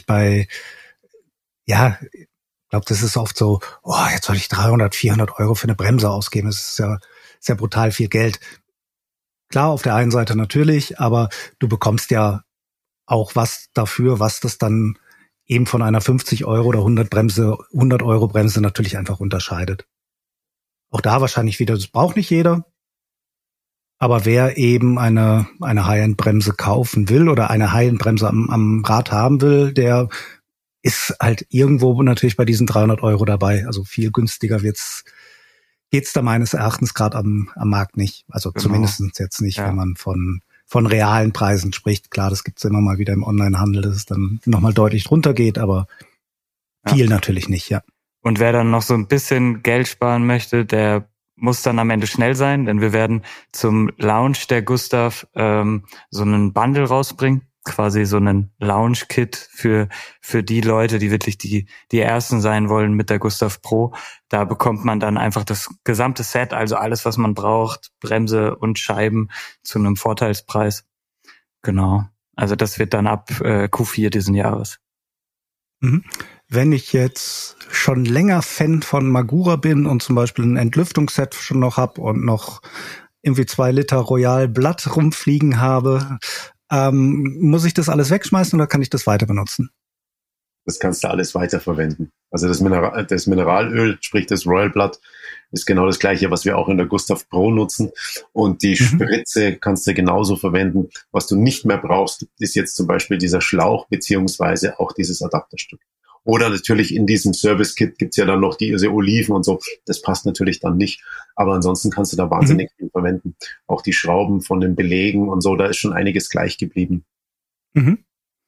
ich glaube, das ist oft so, jetzt soll ich 300, 400 € für eine Bremse ausgeben. Das ist ja sehr brutal viel Geld. Klar, auf der einen Seite natürlich, aber du bekommst ja auch was dafür, was das dann eben von einer 50 € oder 100 € Bremse natürlich einfach unterscheidet. Auch da wahrscheinlich wieder, das braucht nicht jeder. Aber wer eben eine High-End-Bremse kaufen will oder eine High-End-Bremse am Rad haben will, der ist halt irgendwo natürlich bei diesen 300 € dabei. Also viel günstiger geht's da meines Erachtens gerade am Markt nicht. Also genau. Zumindest jetzt nicht, wenn man von realen Preisen spricht. Klar, das gibt's immer mal wieder im Onlinehandel, dass es dann nochmal deutlich drunter geht, aber viel natürlich nicht, ja. Und wer dann noch so ein bisschen Geld sparen möchte, der muss dann am Ende schnell sein, denn wir werden zum Launch der Gustav so einen Bundle rausbringen, quasi so einen Launch-Kit für die Leute, die wirklich die Ersten sein wollen mit der Gustav Pro. Da bekommt man dann einfach das gesamte Set, also alles, was man braucht, Bremse und Scheiben zu einem Vorteilspreis. Genau. Also das wird dann ab Q4 diesen Jahres. Mhm. Wenn ich jetzt schon länger Fan von Magura bin und zum Beispiel ein Entlüftungsset schon noch hab und noch irgendwie 2 Liter Royal Blatt rumfliegen habe, muss ich das alles wegschmeißen oder kann ich das weiter benutzen? Das kannst du alles weiterverwenden. Also das Mineralöl, sprich das Royal Blood, ist genau das gleiche, was wir auch in der Gustav Pro nutzen. Und die Spritze kannst du genauso verwenden. Was du nicht mehr brauchst, ist jetzt zum Beispiel dieser Schlauch beziehungsweise auch dieses Adapterstück. Oder natürlich in diesem Service-Kit gibt's ja dann noch diese Oliven und so. Das passt natürlich dann nicht. Aber ansonsten kannst du da wahnsinnig viel verwenden. Auch die Schrauben von den Belegen und so, da ist schon einiges gleich geblieben. Mhm.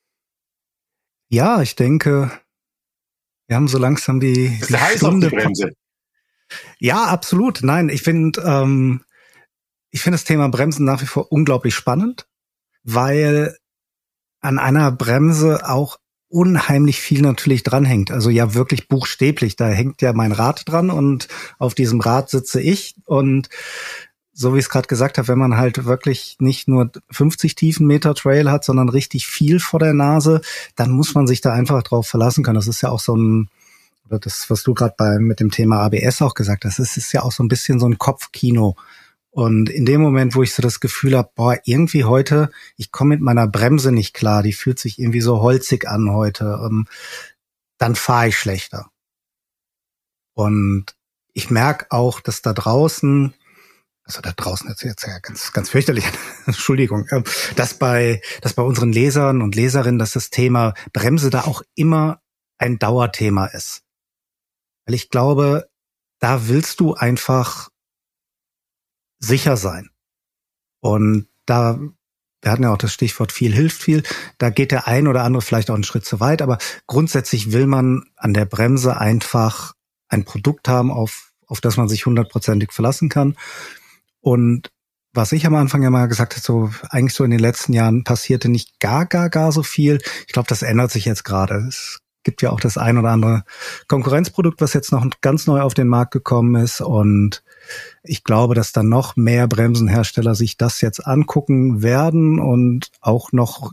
Ja, ich denke, wir haben so langsam die Stunde. Auf die Bremse. Ja, absolut. Nein, ich finde das Thema Bremsen nach wie vor unglaublich spannend, weil an einer Bremse auch unheimlich viel natürlich dranhängt. Also ja wirklich buchstäblich. Da hängt ja mein Rad dran und auf diesem Rad sitze ich. Und so wie ich es gerade gesagt habe, wenn man halt wirklich nicht nur 50 Tiefenmeter Trail hat, sondern richtig viel vor der Nase, dann muss man sich da einfach drauf verlassen können. Das ist ja auch so das, was du gerade mit dem Thema ABS auch gesagt hast, es ist ja auch so ein bisschen so ein Kopfkino. Und in dem Moment, wo ich so das Gefühl habe, irgendwie heute, ich komme mit meiner Bremse nicht klar, die fühlt sich irgendwie so holzig an heute, dann fahre ich schlechter. Und ich merke auch, dass da draußen jetzt ja ganz, ganz fürchterlich, Entschuldigung, dass bei unseren Lesern und Leserinnen, dass das Thema Bremse da auch immer ein Dauerthema ist. Weil ich glaube, da willst du einfach sicher sein. Und wir hatten ja auch das Stichwort viel hilft viel, da geht der ein oder andere vielleicht auch einen Schritt zu weit, aber grundsätzlich will man an der Bremse einfach ein Produkt haben, auf das man sich 100%ig verlassen kann. Und was ich am Anfang ja mal gesagt habe, eigentlich so in den letzten Jahren passierte nicht gar so viel. Ich glaube, das ändert sich jetzt gerade. Es gibt ja auch das ein oder andere Konkurrenzprodukt, was jetzt noch ganz neu auf den Markt gekommen ist. Und ich glaube, dass dann noch mehr Bremsenhersteller sich das jetzt angucken werden und auch noch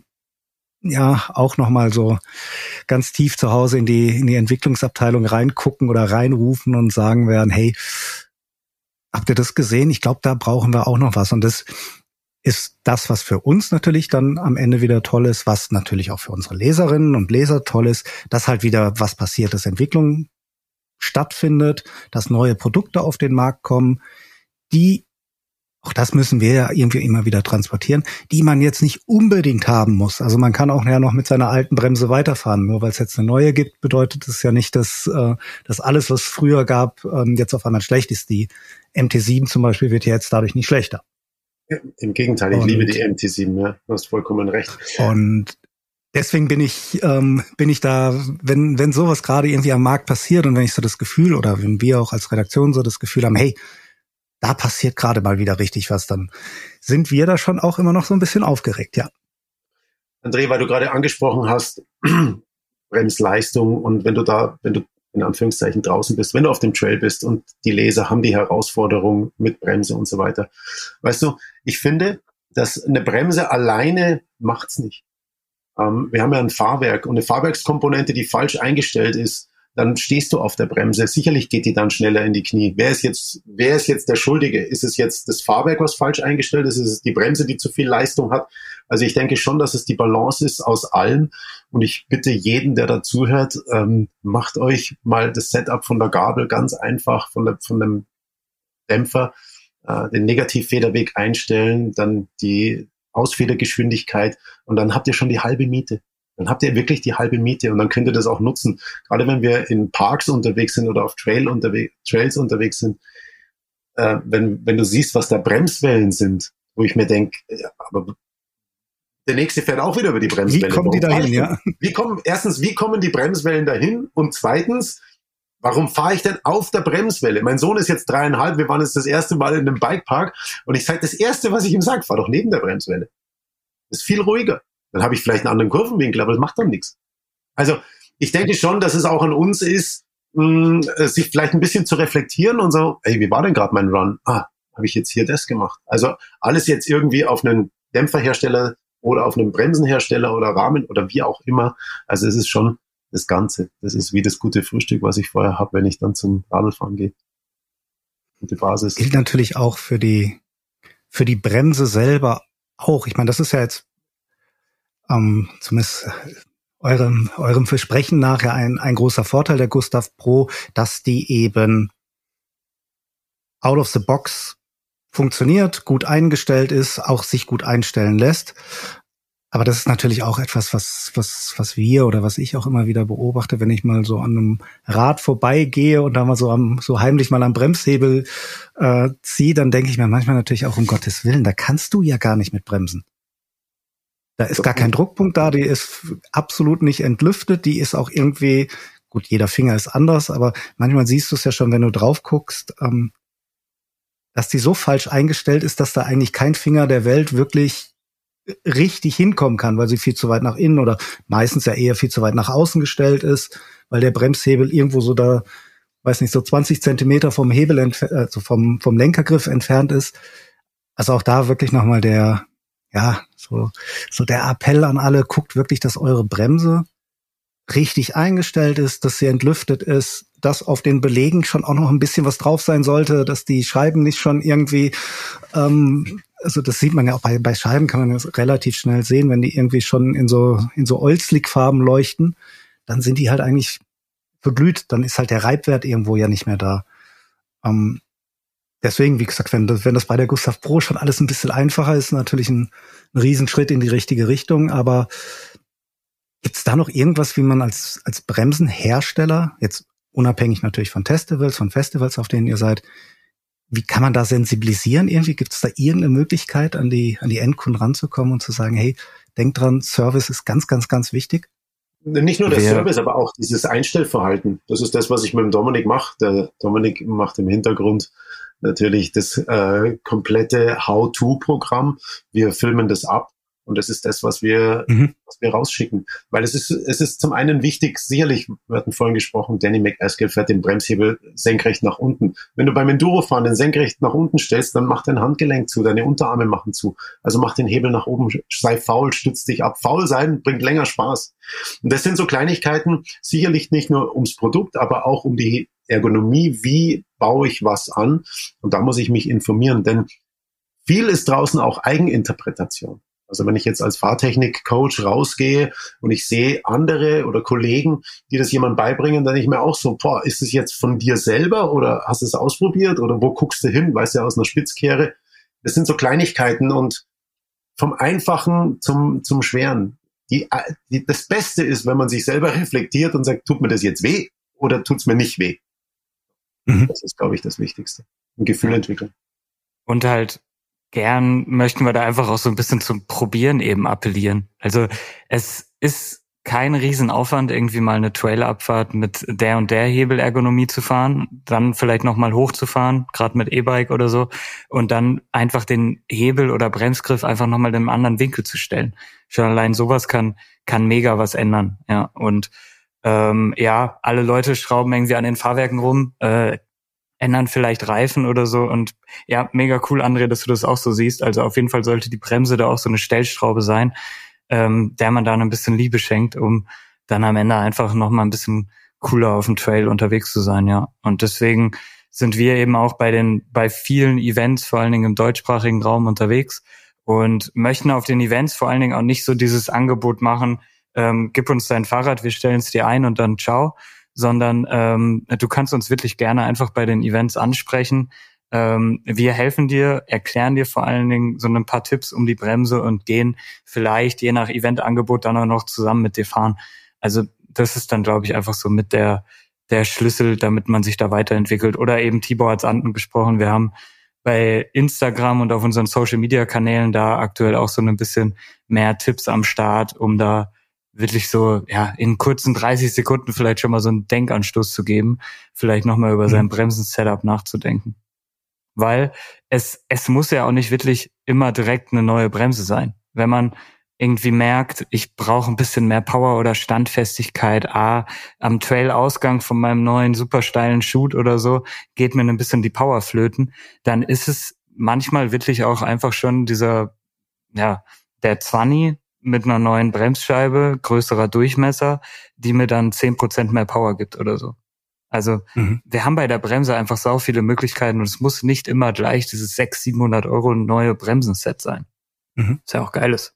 mal so ganz tief zu Hause in die Entwicklungsabteilung reingucken oder reinrufen und sagen werden, hey, habt ihr das gesehen? Ich glaube, da brauchen wir auch noch was. Und das ist das, was für uns natürlich dann am Ende wieder toll ist, was natürlich auch für unsere Leserinnen und Leser toll ist, dass halt wieder was passiert, dass Entwicklung stattfindet, dass neue Produkte auf den Markt kommen, die, auch das müssen wir ja irgendwie immer wieder transportieren, die man jetzt nicht unbedingt haben muss. Also man kann auch ja noch mit seiner alten Bremse weiterfahren. Nur weil es jetzt eine neue gibt, bedeutet es ja nicht, dass alles, was es früher gab, jetzt auf einmal schlecht ist. Die MT7 zum Beispiel wird ja jetzt dadurch nicht schlechter. Ja, im Gegenteil, ich liebe die MT7, ja, du hast vollkommen recht. Und deswegen bin ich da, wenn sowas gerade irgendwie am Markt passiert und wenn ich so das Gefühl, oder wenn wir auch als Redaktion so das Gefühl haben, hey, da passiert gerade mal wieder richtig was, dann sind wir da schon auch immer noch so ein bisschen aufgeregt, ja. André, weil du gerade angesprochen hast, Bremsleistung, und wenn du in Anführungszeichen draußen bist, wenn du auf dem Trail bist und die Leser haben die Herausforderung mit Bremse und so weiter. Weißt du, ich finde, dass eine Bremse alleine macht's nicht. Wir haben ja ein Fahrwerk und eine Fahrwerkskomponente, die falsch eingestellt ist, dann stehst du auf der Bremse. Sicherlich geht die dann schneller in die Knie. Wer ist jetzt der Schuldige? Ist es jetzt das Fahrwerk, was falsch eingestellt ist? Ist es die Bremse, die zu viel Leistung hat? Also ich denke schon, dass es die Balance ist aus allem. Und ich bitte jeden, der da zuhört, macht euch mal das Setup von der Gabel ganz einfach, von dem Dämpfer, den Negativfederweg einstellen, dann die Ausfedergeschwindigkeit, und dann habt ihr schon die halbe Miete. Dann habt ihr wirklich die halbe Miete und dann könnt ihr das auch nutzen. Gerade wenn wir in Parks unterwegs sind oder auf Trails unterwegs sind, wenn du siehst, was da Bremswellen sind, wo ich mir denke, ja, aber der nächste fährt auch wieder über die Bremswelle. Wie kommen die dahin, ja? Wie kommen die Bremswellen dahin? Und zweitens, warum fahre ich denn auf der Bremswelle? Mein Sohn ist jetzt 3,5, wir waren jetzt das erste Mal in einem Bikepark und ich sage, das Erste, was ich ihm sage, fahr doch neben der Bremswelle. Das ist viel ruhiger. Dann habe ich vielleicht einen anderen Kurvenwinkel, aber das macht dann nichts. Also ich denke schon, dass es auch an uns ist, sich vielleicht ein bisschen zu reflektieren und so, hey, wie war denn gerade mein Run? Habe ich jetzt hier das gemacht? Also alles jetzt irgendwie auf einen Dämpferhersteller oder auf einen Bremsenhersteller oder Rahmen oder wie auch immer. Also es ist schon das Ganze. Das ist wie das gute Frühstück, was ich vorher habe, wenn ich dann zum Radlfahren gehe. Gute Basis. Gilt natürlich auch für die Bremse selber auch. Ich meine, das ist ja jetzt zumindest eurem Versprechen nachher ein großer Vorteil der Gustav Pro, dass die eben out of the box funktioniert, gut eingestellt ist, auch sich gut einstellen lässt. Aber das ist natürlich auch etwas, was wir oder was ich auch immer wieder beobachte, wenn ich mal so an einem Rad vorbeigehe und da mal so heimlich mal am Bremshebel ziehe, dann denke ich mir manchmal natürlich auch, um Gottes Willen, da kannst du ja gar nicht mit bremsen. Da ist gar kein Druckpunkt da, die ist absolut nicht entlüftet, die ist auch irgendwie, gut, jeder Finger ist anders, aber manchmal siehst du es ja schon, wenn du drauf guckst, dass die so falsch eingestellt ist, dass da eigentlich kein Finger der Welt wirklich richtig hinkommen kann, weil sie viel zu weit nach innen oder meistens ja eher viel zu weit nach außen gestellt ist, weil der Bremshebel irgendwo so da, weiß nicht, so 20 Zentimeter vom Hebel, also vom Lenkergriff entfernt ist. Also auch da wirklich nochmal der Appell an alle, guckt wirklich, dass eure Bremse richtig eingestellt ist, dass sie entlüftet ist, dass auf den Belegen schon auch noch ein bisschen was drauf sein sollte, dass die Scheiben nicht schon irgendwie, also das sieht man ja auch bei Scheiben, kann man das relativ schnell sehen, wenn die irgendwie schon in so Oil-Slick-Farben leuchten, dann sind die halt eigentlich verglüht, dann ist halt der Reibwert irgendwo ja nicht mehr da. Deswegen, wie gesagt, wenn das bei der Gustav Pro schon alles ein bisschen einfacher ist, natürlich ein Riesenschritt in die richtige Richtung, aber gibt's da noch irgendwas, wie man als Bremsenhersteller, jetzt unabhängig natürlich von Festivals, auf denen ihr seid, wie kann man da sensibilisieren irgendwie? Gibt's da irgendeine Möglichkeit, an die Endkunden ranzukommen und zu sagen, hey, denkt dran, Service ist ganz, ganz, ganz wichtig? Nicht nur der Service, aber auch dieses Einstellverhalten. Das ist das, was ich mit dem Dominik mache. Der Dominik macht im Hintergrund natürlich das komplette How-to-Programm. Wir filmen das ab und das ist das, was wir rausschicken. Weil es ist zum einen wichtig, sicherlich, wir hatten vorhin gesprochen, Danny McAskill fährt den Bremshebel senkrecht nach unten. Wenn du beim Endurofahren den senkrecht nach unten stellst, dann mach dein Handgelenk zu, deine Unterarme machen zu. Also mach den Hebel nach oben, sei faul, stütz dich ab. Faul sein bringt länger Spaß. Und das sind so Kleinigkeiten, sicherlich nicht nur ums Produkt, aber auch um die Ergonomie, wie baue ich was an? Und da muss ich mich informieren, denn viel ist draußen auch Eigeninterpretation. Also wenn ich jetzt als Fahrtechnik-Coach rausgehe und ich sehe andere oder Kollegen, die das jemand beibringen, dann denke ich mir auch so, ist es jetzt von dir selber oder hast du es ausprobiert oder wo guckst du hin, weißt du, aus einer Spitzkehre. Das sind so Kleinigkeiten und vom Einfachen zum Schweren. Das Beste ist, wenn man sich selber reflektiert und sagt, tut mir das jetzt weh oder tut es mir nicht weh? Das ist, glaube ich, das Wichtigste. Ein Gefühl entwickeln. Und halt gern möchten wir da einfach auch so ein bisschen zum Probieren eben appellieren. Also es ist kein Riesenaufwand, irgendwie mal eine Trailabfahrt mit der und der Hebelergonomie zu fahren, dann vielleicht nochmal hochzufahren, gerade mit E-Bike oder so, und dann einfach den Hebel oder Bremsgriff einfach nochmal in einem anderen Winkel zu stellen. Schon allein sowas kann mega was ändern. Ja, und alle Leute schrauben irgendwie an den Fahrwerken rum, ändern vielleicht Reifen oder so und ja, mega cool, André, dass du das auch so siehst. Also auf jeden Fall sollte die Bremse da auch so eine Stellschraube sein, der man dann ein bisschen Liebe schenkt, um dann am Ende einfach nochmal ein bisschen cooler auf dem Trail unterwegs zu sein, ja. Und deswegen sind wir eben auch bei vielen Events, vor allen Dingen im deutschsprachigen Raum unterwegs und möchten auf den Events vor allen Dingen auch nicht so dieses Angebot machen, gib uns dein Fahrrad, wir stellen es dir ein und dann ciao, sondern du kannst uns wirklich gerne einfach bei den Events ansprechen. Wir helfen dir, erklären dir vor allen Dingen so ein paar Tipps um die Bremse und gehen vielleicht je nach Eventangebot dann auch noch zusammen mit dir fahren. Also das ist dann, glaube ich, einfach so mit der Schlüssel, damit man sich da weiterentwickelt. Oder eben Tibor hat's angesprochen, wir haben bei Instagram und auf unseren Social-Media-Kanälen da aktuell auch so ein bisschen mehr Tipps am Start, um da wirklich so, ja, in kurzen 30 Sekunden vielleicht schon mal so einen Denkanstoß zu geben, vielleicht nochmal über sein Bremsen-Setup nachzudenken. Weil es muss ja auch nicht wirklich immer direkt eine neue Bremse sein. Wenn man irgendwie merkt, ich brauche ein bisschen mehr Power oder Standfestigkeit, am Trail-Ausgang von meinem neuen super steilen Shoot oder so, geht mir ein bisschen die Power flöten, dann ist es manchmal wirklich auch einfach schon der 20 mit einer neuen Bremsscheibe, größerer Durchmesser, die mir dann 10% mehr Power gibt oder so. Also wir haben bei der Bremse einfach sau viele Möglichkeiten und es muss nicht immer gleich dieses 600-700 € neue Bremsenset sein. Ist ja auch geiles.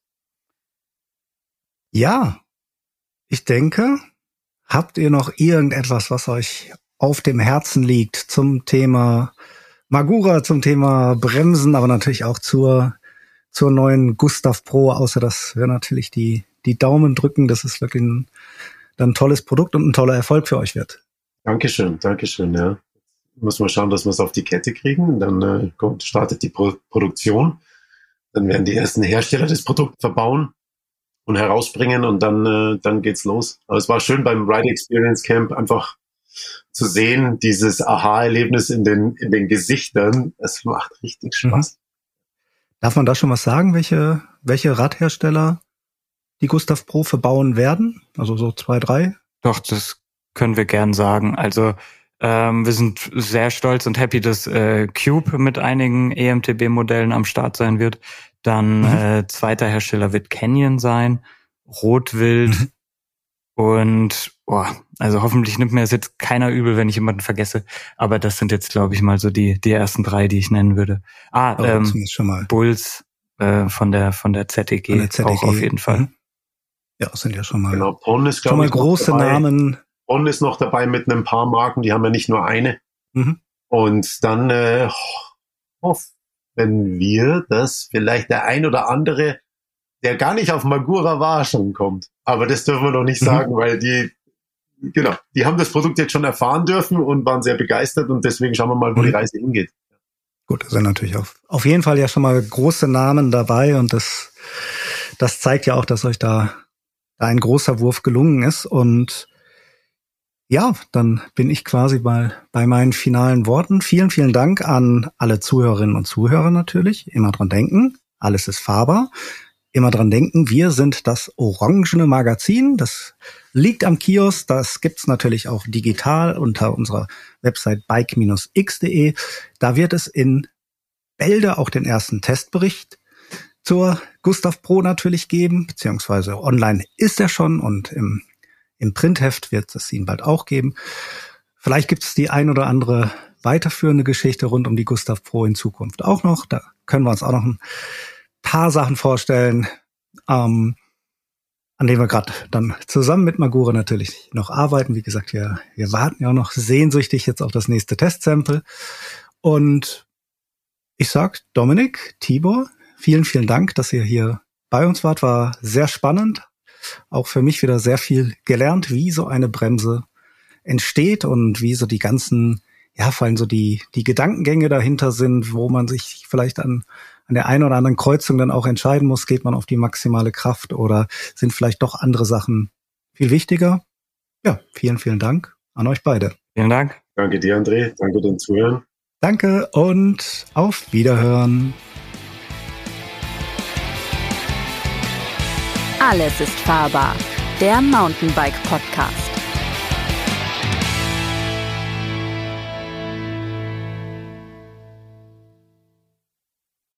Ja, ich denke, habt ihr noch irgendetwas, was euch auf dem Herzen liegt zum Thema Magura, zum Thema Bremsen, aber natürlich auch zur neuen Gustav Pro, außer dass wir natürlich die Daumen drücken, dass es wirklich ein tolles Produkt und ein toller Erfolg für euch wird. Dankeschön, ja. Muss man schauen, dass wir es auf die Kette kriegen. Dann startet die Produktion. Dann werden die ersten Hersteller das Produkt verbauen und herausbringen und dann geht's los. Aber es war schön beim Ride Experience Camp einfach zu sehen, dieses Aha-Erlebnis in den Gesichtern. Es macht richtig Spaß. Darf man da schon was sagen, welche Radhersteller die Gustav Pro verbauen werden? Also so 2, 3? Doch, das können wir gern sagen. Also wir sind sehr stolz und happy, dass Cube mit einigen EMTB-Modellen am Start sein wird. Dann zweiter Hersteller wird Canyon sein, Rotwild und also hoffentlich nimmt mir das jetzt keiner übel, wenn ich jemanden vergesse. Aber das sind jetzt, glaube ich, mal so die ersten 3, die ich nennen würde. Schon mal. Bulls von der ZTG, auch auf jeden Fall. Ja, sind ja schon mal. Genau, Pon ist, glaube ich, große Namen. Pon ist noch dabei mit ein paar Marken, die haben ja nicht nur eine. Und dann hoffen wir, dass vielleicht der ein oder andere, der gar nicht auf Magura war, schon kommt. Aber das dürfen wir noch nicht sagen, weil die haben das Produkt jetzt schon erfahren dürfen und waren sehr begeistert und deswegen schauen wir mal, wo die Reise hingeht. Gut, da sind natürlich auf jeden Fall ja schon mal große Namen dabei und das zeigt ja auch, dass euch da ein großer Wurf gelungen ist und ja, dann bin ich quasi bei meinen finalen Worten. Vielen, vielen Dank an alle Zuhörerinnen und Zuhörer natürlich. Immer dran denken, alles ist fahrbar. Immer dran denken, wir sind das orangene Magazin. Das liegt am Kiosk. Das gibt's natürlich auch digital unter unserer Website bike-x.de. Da wird es in Bälde auch den ersten Testbericht zur Gustav Pro natürlich geben, beziehungsweise online ist er schon und im Printheft wird es ihn bald auch geben. Vielleicht gibt es die ein oder andere weiterführende Geschichte rund um die Gustav Pro in Zukunft auch noch. Da können wir uns auch noch ein paar Sachen vorstellen, an denen wir gerade dann zusammen mit Magura natürlich noch arbeiten. Wie gesagt, wir warten ja auch noch sehnsüchtig jetzt auf das nächste Testsample. Und ich sag, Dominik, Tibor, vielen, vielen Dank, dass ihr hier bei uns wart. War sehr spannend. Auch für mich wieder sehr viel gelernt, wie so eine Bremse entsteht und wie so die ganzen, ja, vor allem so die Gedankengänge dahinter sind, wo man sich vielleicht an der einen oder anderen Kreuzung dann auch entscheiden muss, geht man auf die maximale Kraft oder sind vielleicht doch andere Sachen viel wichtiger. Ja, vielen, vielen Dank an euch beide. Vielen Dank. Danke dir, André. Danke den Zuhörern. Danke und auf Wiederhören. Alles ist fahrbar. Der Mountainbike Podcast.